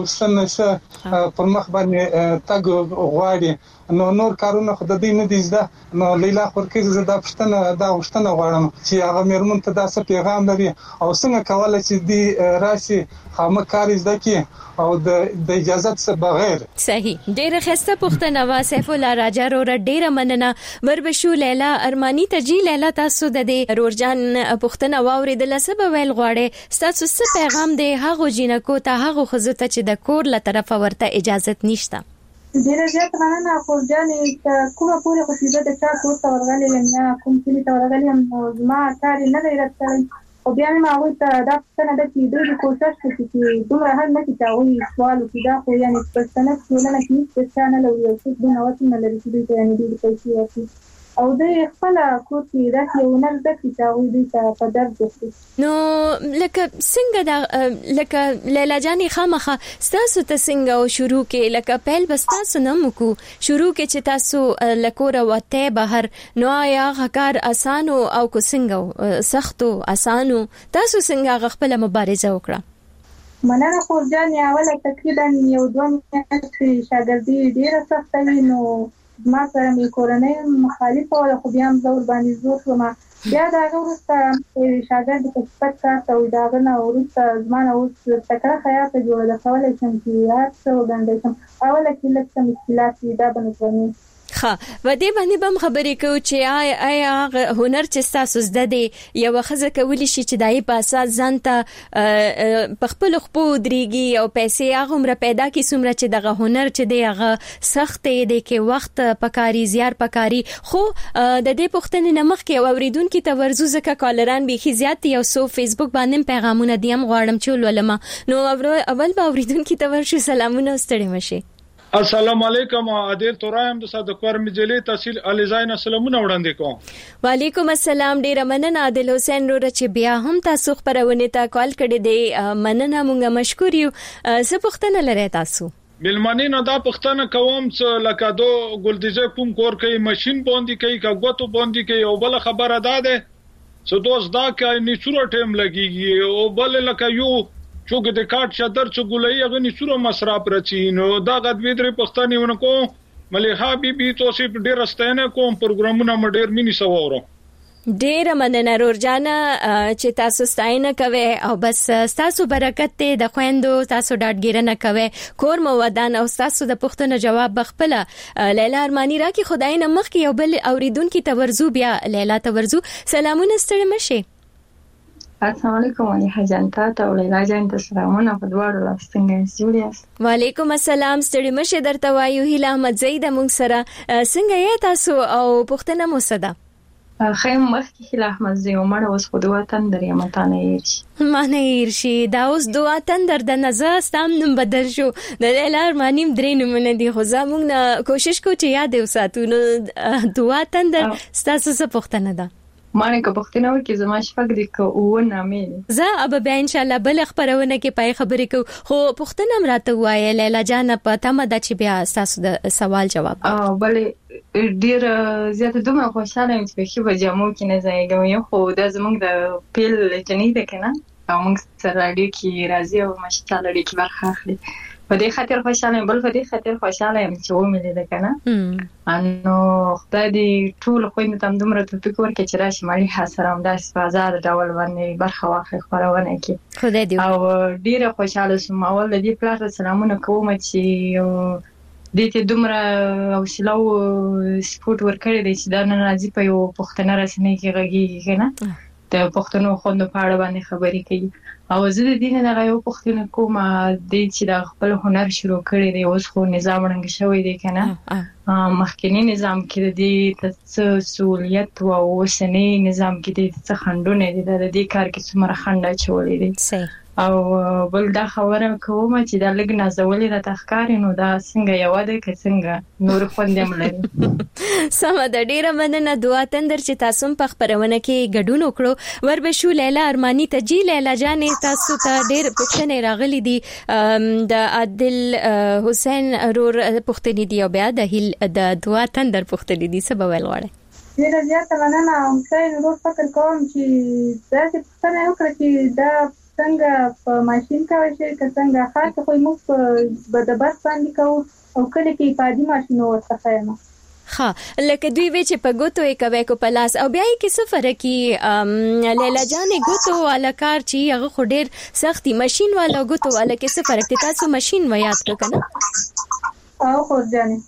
سنسه پر مخ باندې تاګ غواړي نو نور کارونه خو د دې نه دي زده نو لیلا خورکې زه دا غوښتنه غواړم چې هغه مېرمن ته دا څه پیغام لري او څنګه کولای چې دی راشي خامه کار زده کړي او د اجازه څخه بغیر صحیح ډیره خسته پښتنه وا سیف الله راجا رو ډیره مننه وربشو لیلا ارمانی تجی لیلا تاسو د دې رورجان پښتنه واوري د لسبه ویل غواړي تاسو څه پیغام دی هغه جنکو ته هغه خزو ته چې د کور له طرفه ورته اجازه نشته ډیره زیات مننه خورجانې کومه پوره قصیده د چا کور ته ورغلې یم کوم کلی ته ورغلې یم ما کار نه دی راځي او بیا مې هغوی ته دا پوښتنه ده چې دوی کوشش کوي چې دومره حد نه کړي چې هغوی سوال وکړي دا خو یعنې پښتنه ټولنه کې هېڅ چا نه لري او څوک دومره وس نه لري چې دوی ته یعنې ډېرې پیسې ورکړي او دوی خپله کور کې داسې یو هنر زده کړي چې هغوی دوی ته په درد وکړي نو لکه څنګه لکه لیلا جانې خامخه ستاسو ته څنګه او شروع کې لکه پیل به ستاسو نه وکړو شروع کې چې تاسو له کوره وتې بهر نو آیا هغه کار اسانو او که څنګه سختو اسانو تاسو څنګه هغه خپله مبارزه وکړه مننه خورجانې اوله تقریبا یو 2 میاشتې شاګردي ډېره سخته وي نو ما سره مې کورنۍ مخالفه وه خو بیا هم زه ورباندې زور شوم بیا د هغه وروسته شاګردې په صفت کار ته وي د هغه نه وروسته زما نه اوس تکړه خیاطه جوړه ده کولی شم چې هر څه وګنډی شم اوله کې لږ څه مشکلات وي دا به نه زغمي ښه و دې باندې به هم خبرې کوو چې آیا هغه هنر چې ستاسو زده دی یوه ښځه کولی شي چې د هغې په اساس ځان ته په خپلو خپو ودرېږي او پیسې هغومره پیدا کړي څومره چې دغه هنر چې دی هغه سخت دی کې وخت پکاري زیار پکاري خو د دې پوښتنې نه مخکې یو اورېدونکي ته ورځو ځکه کالران بیخي زیات دي او څو فیسبوک باندې هم پیغامونه دي هم غواړم چې ولولمه نو اول به اورېدونکي ته ورشو سلامونه ستړي مشي السلام علیکم عادل تورایم د صدقور مجلې تحصیل الیزاین سلامونه وړاندې کوم وعلیکم السلام ډیر مننه عادل حسین رو چې بیا هم تاسو خبرونه ته کال کړی دی مننه مونږه مشکور یو څه پوښتنه لرئ تاسو ملمنې نه دا پښتنه کوم چې لکه دو ګلدیزه کوم کور کوي ماشين باندې کوي کاغوتو باندې کوي او بل خبره ده چې دوست دا کوي نشوره ټیم لګيږي او بل لکه یو چوک د کاټ شدر چې ګولای هغه نشوره مصرف رچی نو دا غدوی درې پښتنې ونکو مليحه بي تو سي ډېر استنه کوم پروګرامونه مډیر مینی سوورو ډیر مننه رورجانا چې تاسو ستاینه کوي او بس تاسو برکت ته د خويندو تاسو ډاډګیرنه کوي کور مو ودان او تاسو د پښتنو جواب بخپله لیلا ارمانی را کی خدای نه مخ کی یو بل اوریدونکو ته ورزو بیا لیلا ته ورزو سلامونه ستړي مشي السلام علیکم علیه جانتا ته لیلا جان ته سلامونه په دواړو لاستنګ جوړیاس وعلیکم السلام ستړي مشه درته وایو هیله احمد زید مونږ سره څنګه یې تاسو او پښتنه مو صدا خیم مخکې هیله احمد زید عمر اوس خو دوه تندر یم تانه یې مانه یرشي دا اوس دوه تندر د نزه ستام نوم بدل شو د لیلا ارمانیم درې نومونه دي خو زموږ کوشش کو چې یاد وساتو نو دوه تندر ستاسو څه پښتنه ده مانه که پښتنه ورکی زما شپږ دي که اوه نامې زه اب به ان شاء الله بل خبرونه کې پای خبرې کو خو پښتنه مراته وایي لیلا جان په تمه د چې بیا تاسو د سوال جواب بل ډیر زیاته دومره خوشاله یم چې په خو جامو کې نه ځایګم خو دا زموږ د پیل جنې ده کنه او موږ سره رادیو کې راځي او ماشاءالله لري کې برخه اخلي په دې خاطر خوشاله یم بل په دې خاطر خوشاله یم چې ومې ده کنه انو خدای دې ټول خويند تم دومره توفیق ورکړي چې راشي مالي حسرم داس په آزاد ډول باندې برخه واخلي خبرونه کې خدای دې او ډیره خوشاله سوم اول دې پلاټ سلامونه کوم چې دې ته دومره حوصله او سپورټ ورکړي دي چې دا نن راځي په یو پښتنه رسنۍ کې غږیږي کنه د پښتنو خوند په اړه باندې خبرې کوي او زه د دې نه غوښتنه پوښتنه کوم د چې د خپل هنر شروع کړی دی اوس خو نظام رنګ شوی دی کنه مخکنی نظام کې د دې سہولیت او اوسنی نظام کې د څه خندونه دي د دې کار کې څومره خنډه چولې دي او بل دا خبره کوم چې دا لګ نازولې را تخکار نو دا څنګه یو ده که څنګه نور خوندم لري سم د ډیره مننه دعا تندر چې تاسو په خبرونه کې ګډون وکړو وربشو لیلا ارمانی ته جی لیلا جانې تاسو ته ډیر پښتنه راغلي دي د عادل حسین رور پښتني دی او بیا د دعا تندر پښتني دي سبا ویل غواړي ډیره زیاته مننه هم څنګه نور فکر کوم چې دا څه وکړي چې دا څنګه په ماشين کوي چې څنګه خاصه خو موږ په د بس باندې کوو او کله کې پادي ماشين ورته یم لکه دوی وی چې په ګوتو یې کوي کو پلاس او بیا یې کې سفر کی لیلا جانې ګوتو والا کار چې هغه خو ډیر سختي ماشين والا ګوتو والا کې سفر کې تاسو ماشين و یاد کړئ او خو ځانې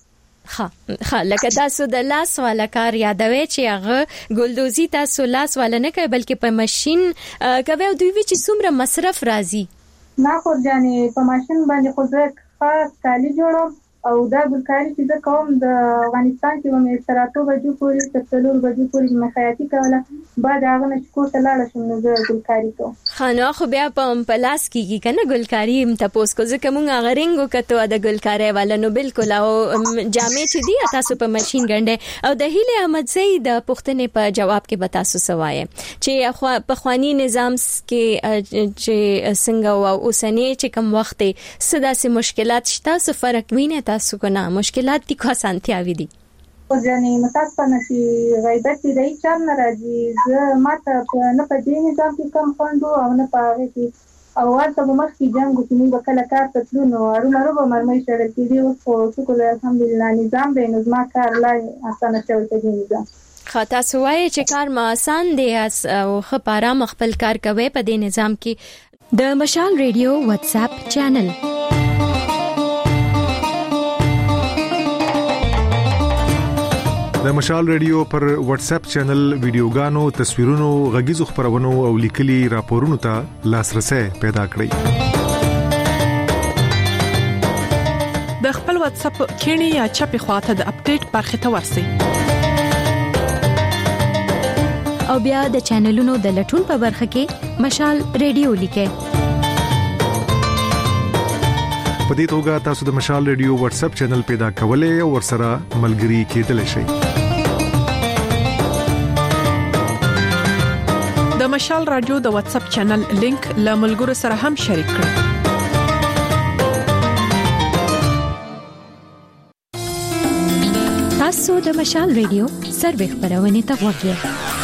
لکه تاسو د لاس والا کار یادوي چې هغه ګلدوزي تاسو لاس والا نه کوي بلکې په ماشين کوي او دوی وی چې څومره مصرف راځي نه خو ځانې په ماشين باندې خو ځکه خاص کالي جوړم او دا ګلکاري چې د قوم د افغانستان کې مې سراتو بجو پوری تسلور بجو پوری مخیاتی کوله بعد هغه نشکو ته لاړ شم نو زه ګلکاري کوم خانو خو بیا په پلاس کېږي کنه ګلکاري تاسو کو ځکه مونږ غرینګو کته د ګلکاري والا نو بالکل او جامې چې دی تاسو په ماشين ګنده او د هیله احمد زئی د پښتنې په جواب کې به تاسو سوای چې په خواني نظام کې چې څنګه او اوسنی چې کوم وخت سدا سي مشکلات شته څه فرق ویني تاسو کنه مشکلات دي کو سانتیاوي دي او ځنې متاسفانه چې غیبت دی چې نه راځي زه ماته نه په دې نظام کې کم خوندو او نه په هغه کې او ورته به مخکې جنګ کې موږ کله کار تلو نو ارومرو به مرمۍ شړل کېدي اوس خو شکر الحمدلله نظام دی نو زما کار لا اسانه شوی دی نظام خاطر سوای چې کار ما آسان دی او خبره مخبل کار کوي په دې نظام کې د مشال ریډیو واتس اپ چینل د مشال ریډیو پر واتس اپ چینل ویډیوګانو تصویرونو غږیزو خبرونو او لیکلي راپورونو ته لاسرسي پیدا کړئ د خپل واتس اپ کینی یا چپی خواته د اپډیټ برخه ته ورسئ او بیا د چینلونو د لټون په برخه کې مشال ریډیو لیکئ په دې توګه تاسو د مشال ریډیو واتس اپ چینل پیدا کولای او ورسره ملګري کېدلی شئ د مشال رادیو د واتس اپ چینل لینک له ملګرو سره هم شریک کړئ تاسو د مشال ریډیو سروې خبرونه ته وګورئ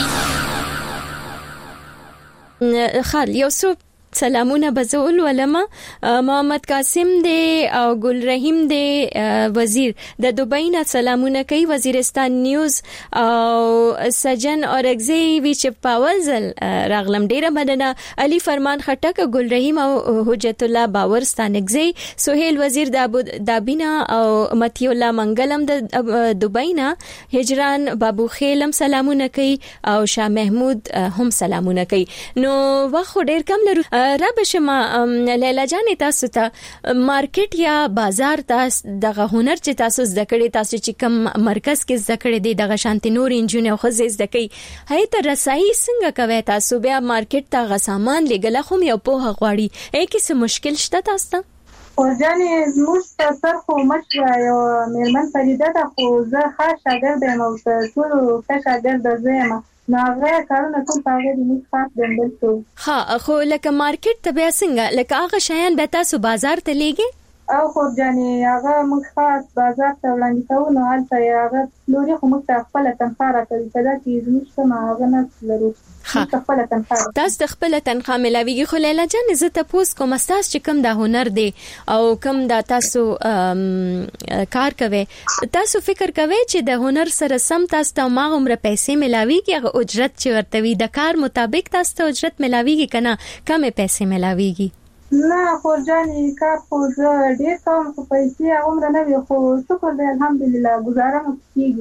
خال یو څو سلامونه بزول ولما محمد قاسم دی او ګل رحیم دی وزیر د دوبۍ نه سلامونه کوي وزیرستان نیوز او سجن اورګزی ویچ پاولزل راغلم ډیره مننه علي فرمان خټک ګل رحیم او حجت الله باورستانګزی سہیل وزیر دابینا او متی الله منګلم د دوبۍ نه هجران بابو خیلم سلامونه کوي او شاه محمود هم سلامونه کوي نو واخو ډیر کم لرو رب شما لیلا جان تاسو ته مارکیټ یا بازار تاسو دغه هنر چې تاسو زده کړی تاسو چې کوم مرکز کې زده کړی دی دغه شانتي نور انجینر خو زده کوي هي ته رسایي څنګه کوي تاسو بیا مارکیټ ته غ سامان لګل خو یو په غواړي هي کې څه مشکل شته تاسو ته ورځنی زموږ تر خو مشره یو مېرمن فریده ده خو زه ښه شاګرد یم او ټول ښه شاګرد زه یم ناغه کارونه ټول هغه د موږ خاص دندل ها خو لکه مارکیټ ته بیا څنګه لکه هغه شیان به تاسو بازار ته لیږئ او خو ځانې هغه موږ خاص بازار ته وړاندې کوو نو هلته هغه لوري خو موږ ته خپله تنخواه راکوي په دا کې زموږ څه هغه نه لرو تاسو د خپل تنخواه ملاويږي خو لیلا جان زه تاسو کوم استاد چې کوم د هنر دی او کوم د تاسو کار کوي تاسو فکر کوي چې د هنر سره سم تاسو ته ما عمره پیسې ملاويږي هغه اجرت چې ورته وي د کار مطابق تاسو ته اجرت ملاويږي کنه کمه پیسې ملاويږي نه خو ځانې کار خو زه ډېر کوم خو پیسې عمره نه وي خو شکر دی الحمدلله گزاره مو کېږي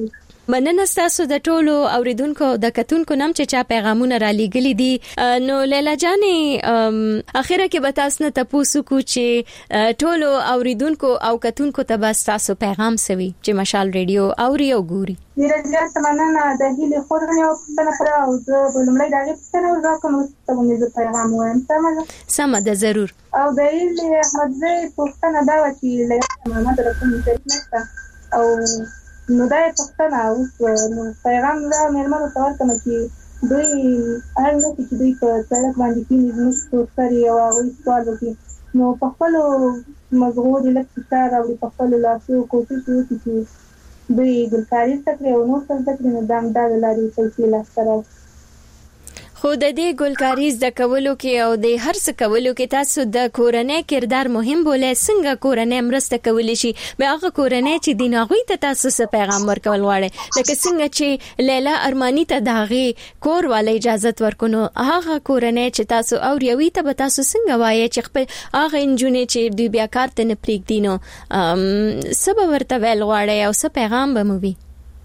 مننه تاسو د ټولو اوریدونکو د کتونکو نام چې چا پیغامونه را لېږلي دي. نو لیلا جانې اخیره کې به تاسو نه تاسو کو چې ټولو اوریدونکو او کتونکو ته به تاسو پیغام سوي چې مشال ریډیو اوري او ګوري. ډیره زیاته مننه د هیلې خورنې او پښتنه پر او زه بلمړی دغه پښتنه وکم چې مې پیغام وایم. سم ده ضرور. او د هیلې احمد زې پښتنه دا و چې له محمد رسول الله او نو دا پښتنه اوس نو پیغام دا مېرمنو ته ورکوم چې دوی هر نو چې دوی په سړک باندې کې زموږ ستوري او هغوی سوال وکړي نو په خپلو مزغو د لږ فشار او په خپلو لاسو کوشش وکړي چې دوی ګلکاري زده کړي او نور څه زده کړي نو دا د لارې پیسې لاسته راوړي. خو د دې ګلکاري زده کولو کې او د هر څه کولو کې تاسو د کورنۍ کردار مهم بولئ. څنګه کورنۍ مرسته کولی شي؟ به هغه کورنۍ چې د هغوی ته تاسو څه پیغام ورکول غواړئ لکه څنګه چې لیلا ارمانی ته د هغې کور والا اجازه ورکونو هغه کورنۍ چې تاسو اوریوي ته به تاسو څنګه وایئ چې خپل هغه انجونې چې دوی بیا کار ته نه پرېږدي نو څه به ورته ویل غواړئ او څه پیغام به مو وي؟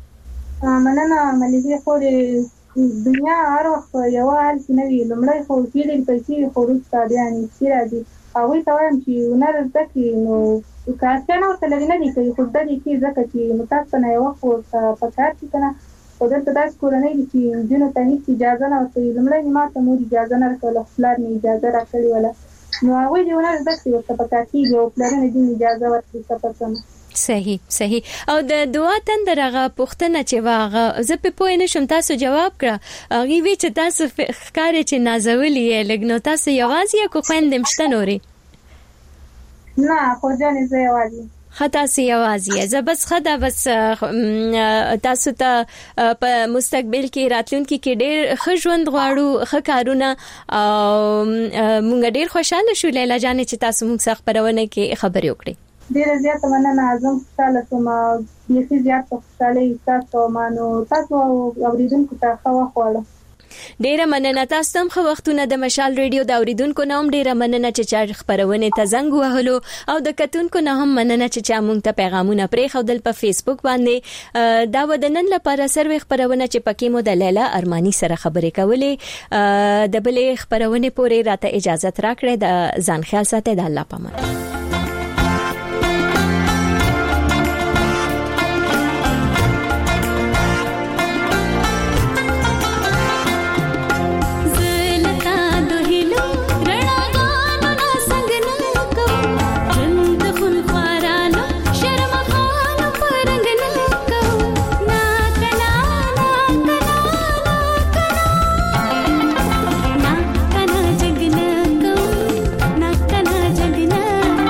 مننه ملیزې خورې دنیا هر وخت یو حال کې نه وي. لومړی خو ډېرې پیسې خو وروسته بیا نیستي راځي. هغوی ته وایم چې هنر زده کړي نو که اړتیا نه ورته لري نه دي کوي خو زده دي کړي ځکه چې نو تاسو ته نه یو وخت ورته په کار شي که نه خو دلته داسې کورنۍ دي چې نجونو ته هېڅ اجازه نه ورکوي. لومړی مې ما ته مور اجازه نه راکوله خو پلار مې اجازه راکړې وله نو هغوی د هنر زده کړي ورته په کار کېږي او پلارونه دې اجازه ورکړي سفر کوم. صحیح. او د دعا تندر هغه پوښتنه چې واغه زه په پوه نه شم تاسو جواب کړه هغه وی چې تاسو ښکارې چې نازولي یې لګنو تاسو یوازې کو خويندم شته نوري؟ نه خو ځانې زه یوازې خطا سي یوازې زه بس خدا بس تاسو ته په مستقبل کې راتلونکي کې ډېر ښه ژوند غواړو ښه کارونه مونږ ډېر خوشاله شو لیلا جانې چې تاسو مونږ سره خبرونه کې خبرې وکړې. ډیره زیاته مننه. زه خوشاله شوم بیخي زیاته خوشحالي تاسو مانو تاسو اوریدونکو ته ښه وخت غواړم. ډیره مننه. تاسو هم ښه وختونه د مشال ریډیو د اوریدونکو نه هم ډیره مننه چې چا خبرونه ته زنګ وهلو او د کتونکو نه هم مننه چې چا مونږ ته پیغامونه پرېښودل په فیسبوک باندې. دا و د نن لپاره سروي خبرونه چې پکې مو د لیلا ارمانی سره خبرې کولې. د بلې خبرونه پورې راته اجازه راکړئ. د ځان خیال ساتئ. د الله په امان. ना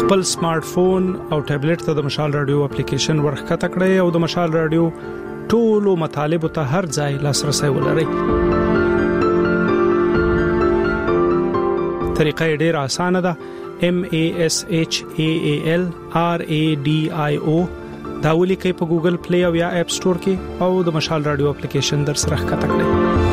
خپل سمارټ فون او ټابلیټ ته د مشال رادیو اپلیکیشن ورخکته کړئ او د مشال رادیو ټولو مطالب ته هر ځای لاسرسي ولرئ. طریقه ډېر اسانه ده. MASHALRADIO دا ولیکئ په ګوګل پلی او یا اپ سٹور کې او د مشال رادیو اپلیکیشن در سره ښکته کړئ.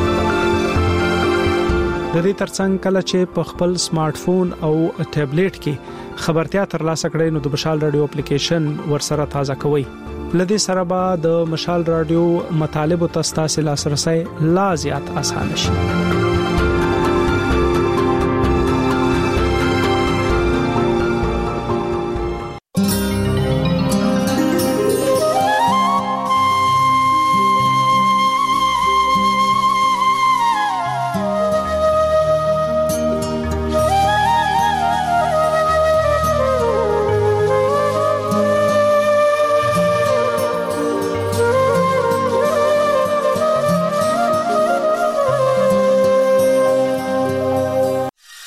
د دې ترڅنګ کله چې په خپل سمارټ فون او ټابلیټ کې خبرتیا ترلاسه کړئ نو د مشال رادیو اپلیکیشن ورسره تازه کوئ. لدې سره به د مشال رادیو مطالب او تاسو لاسرسي لا زیات اسانه شي.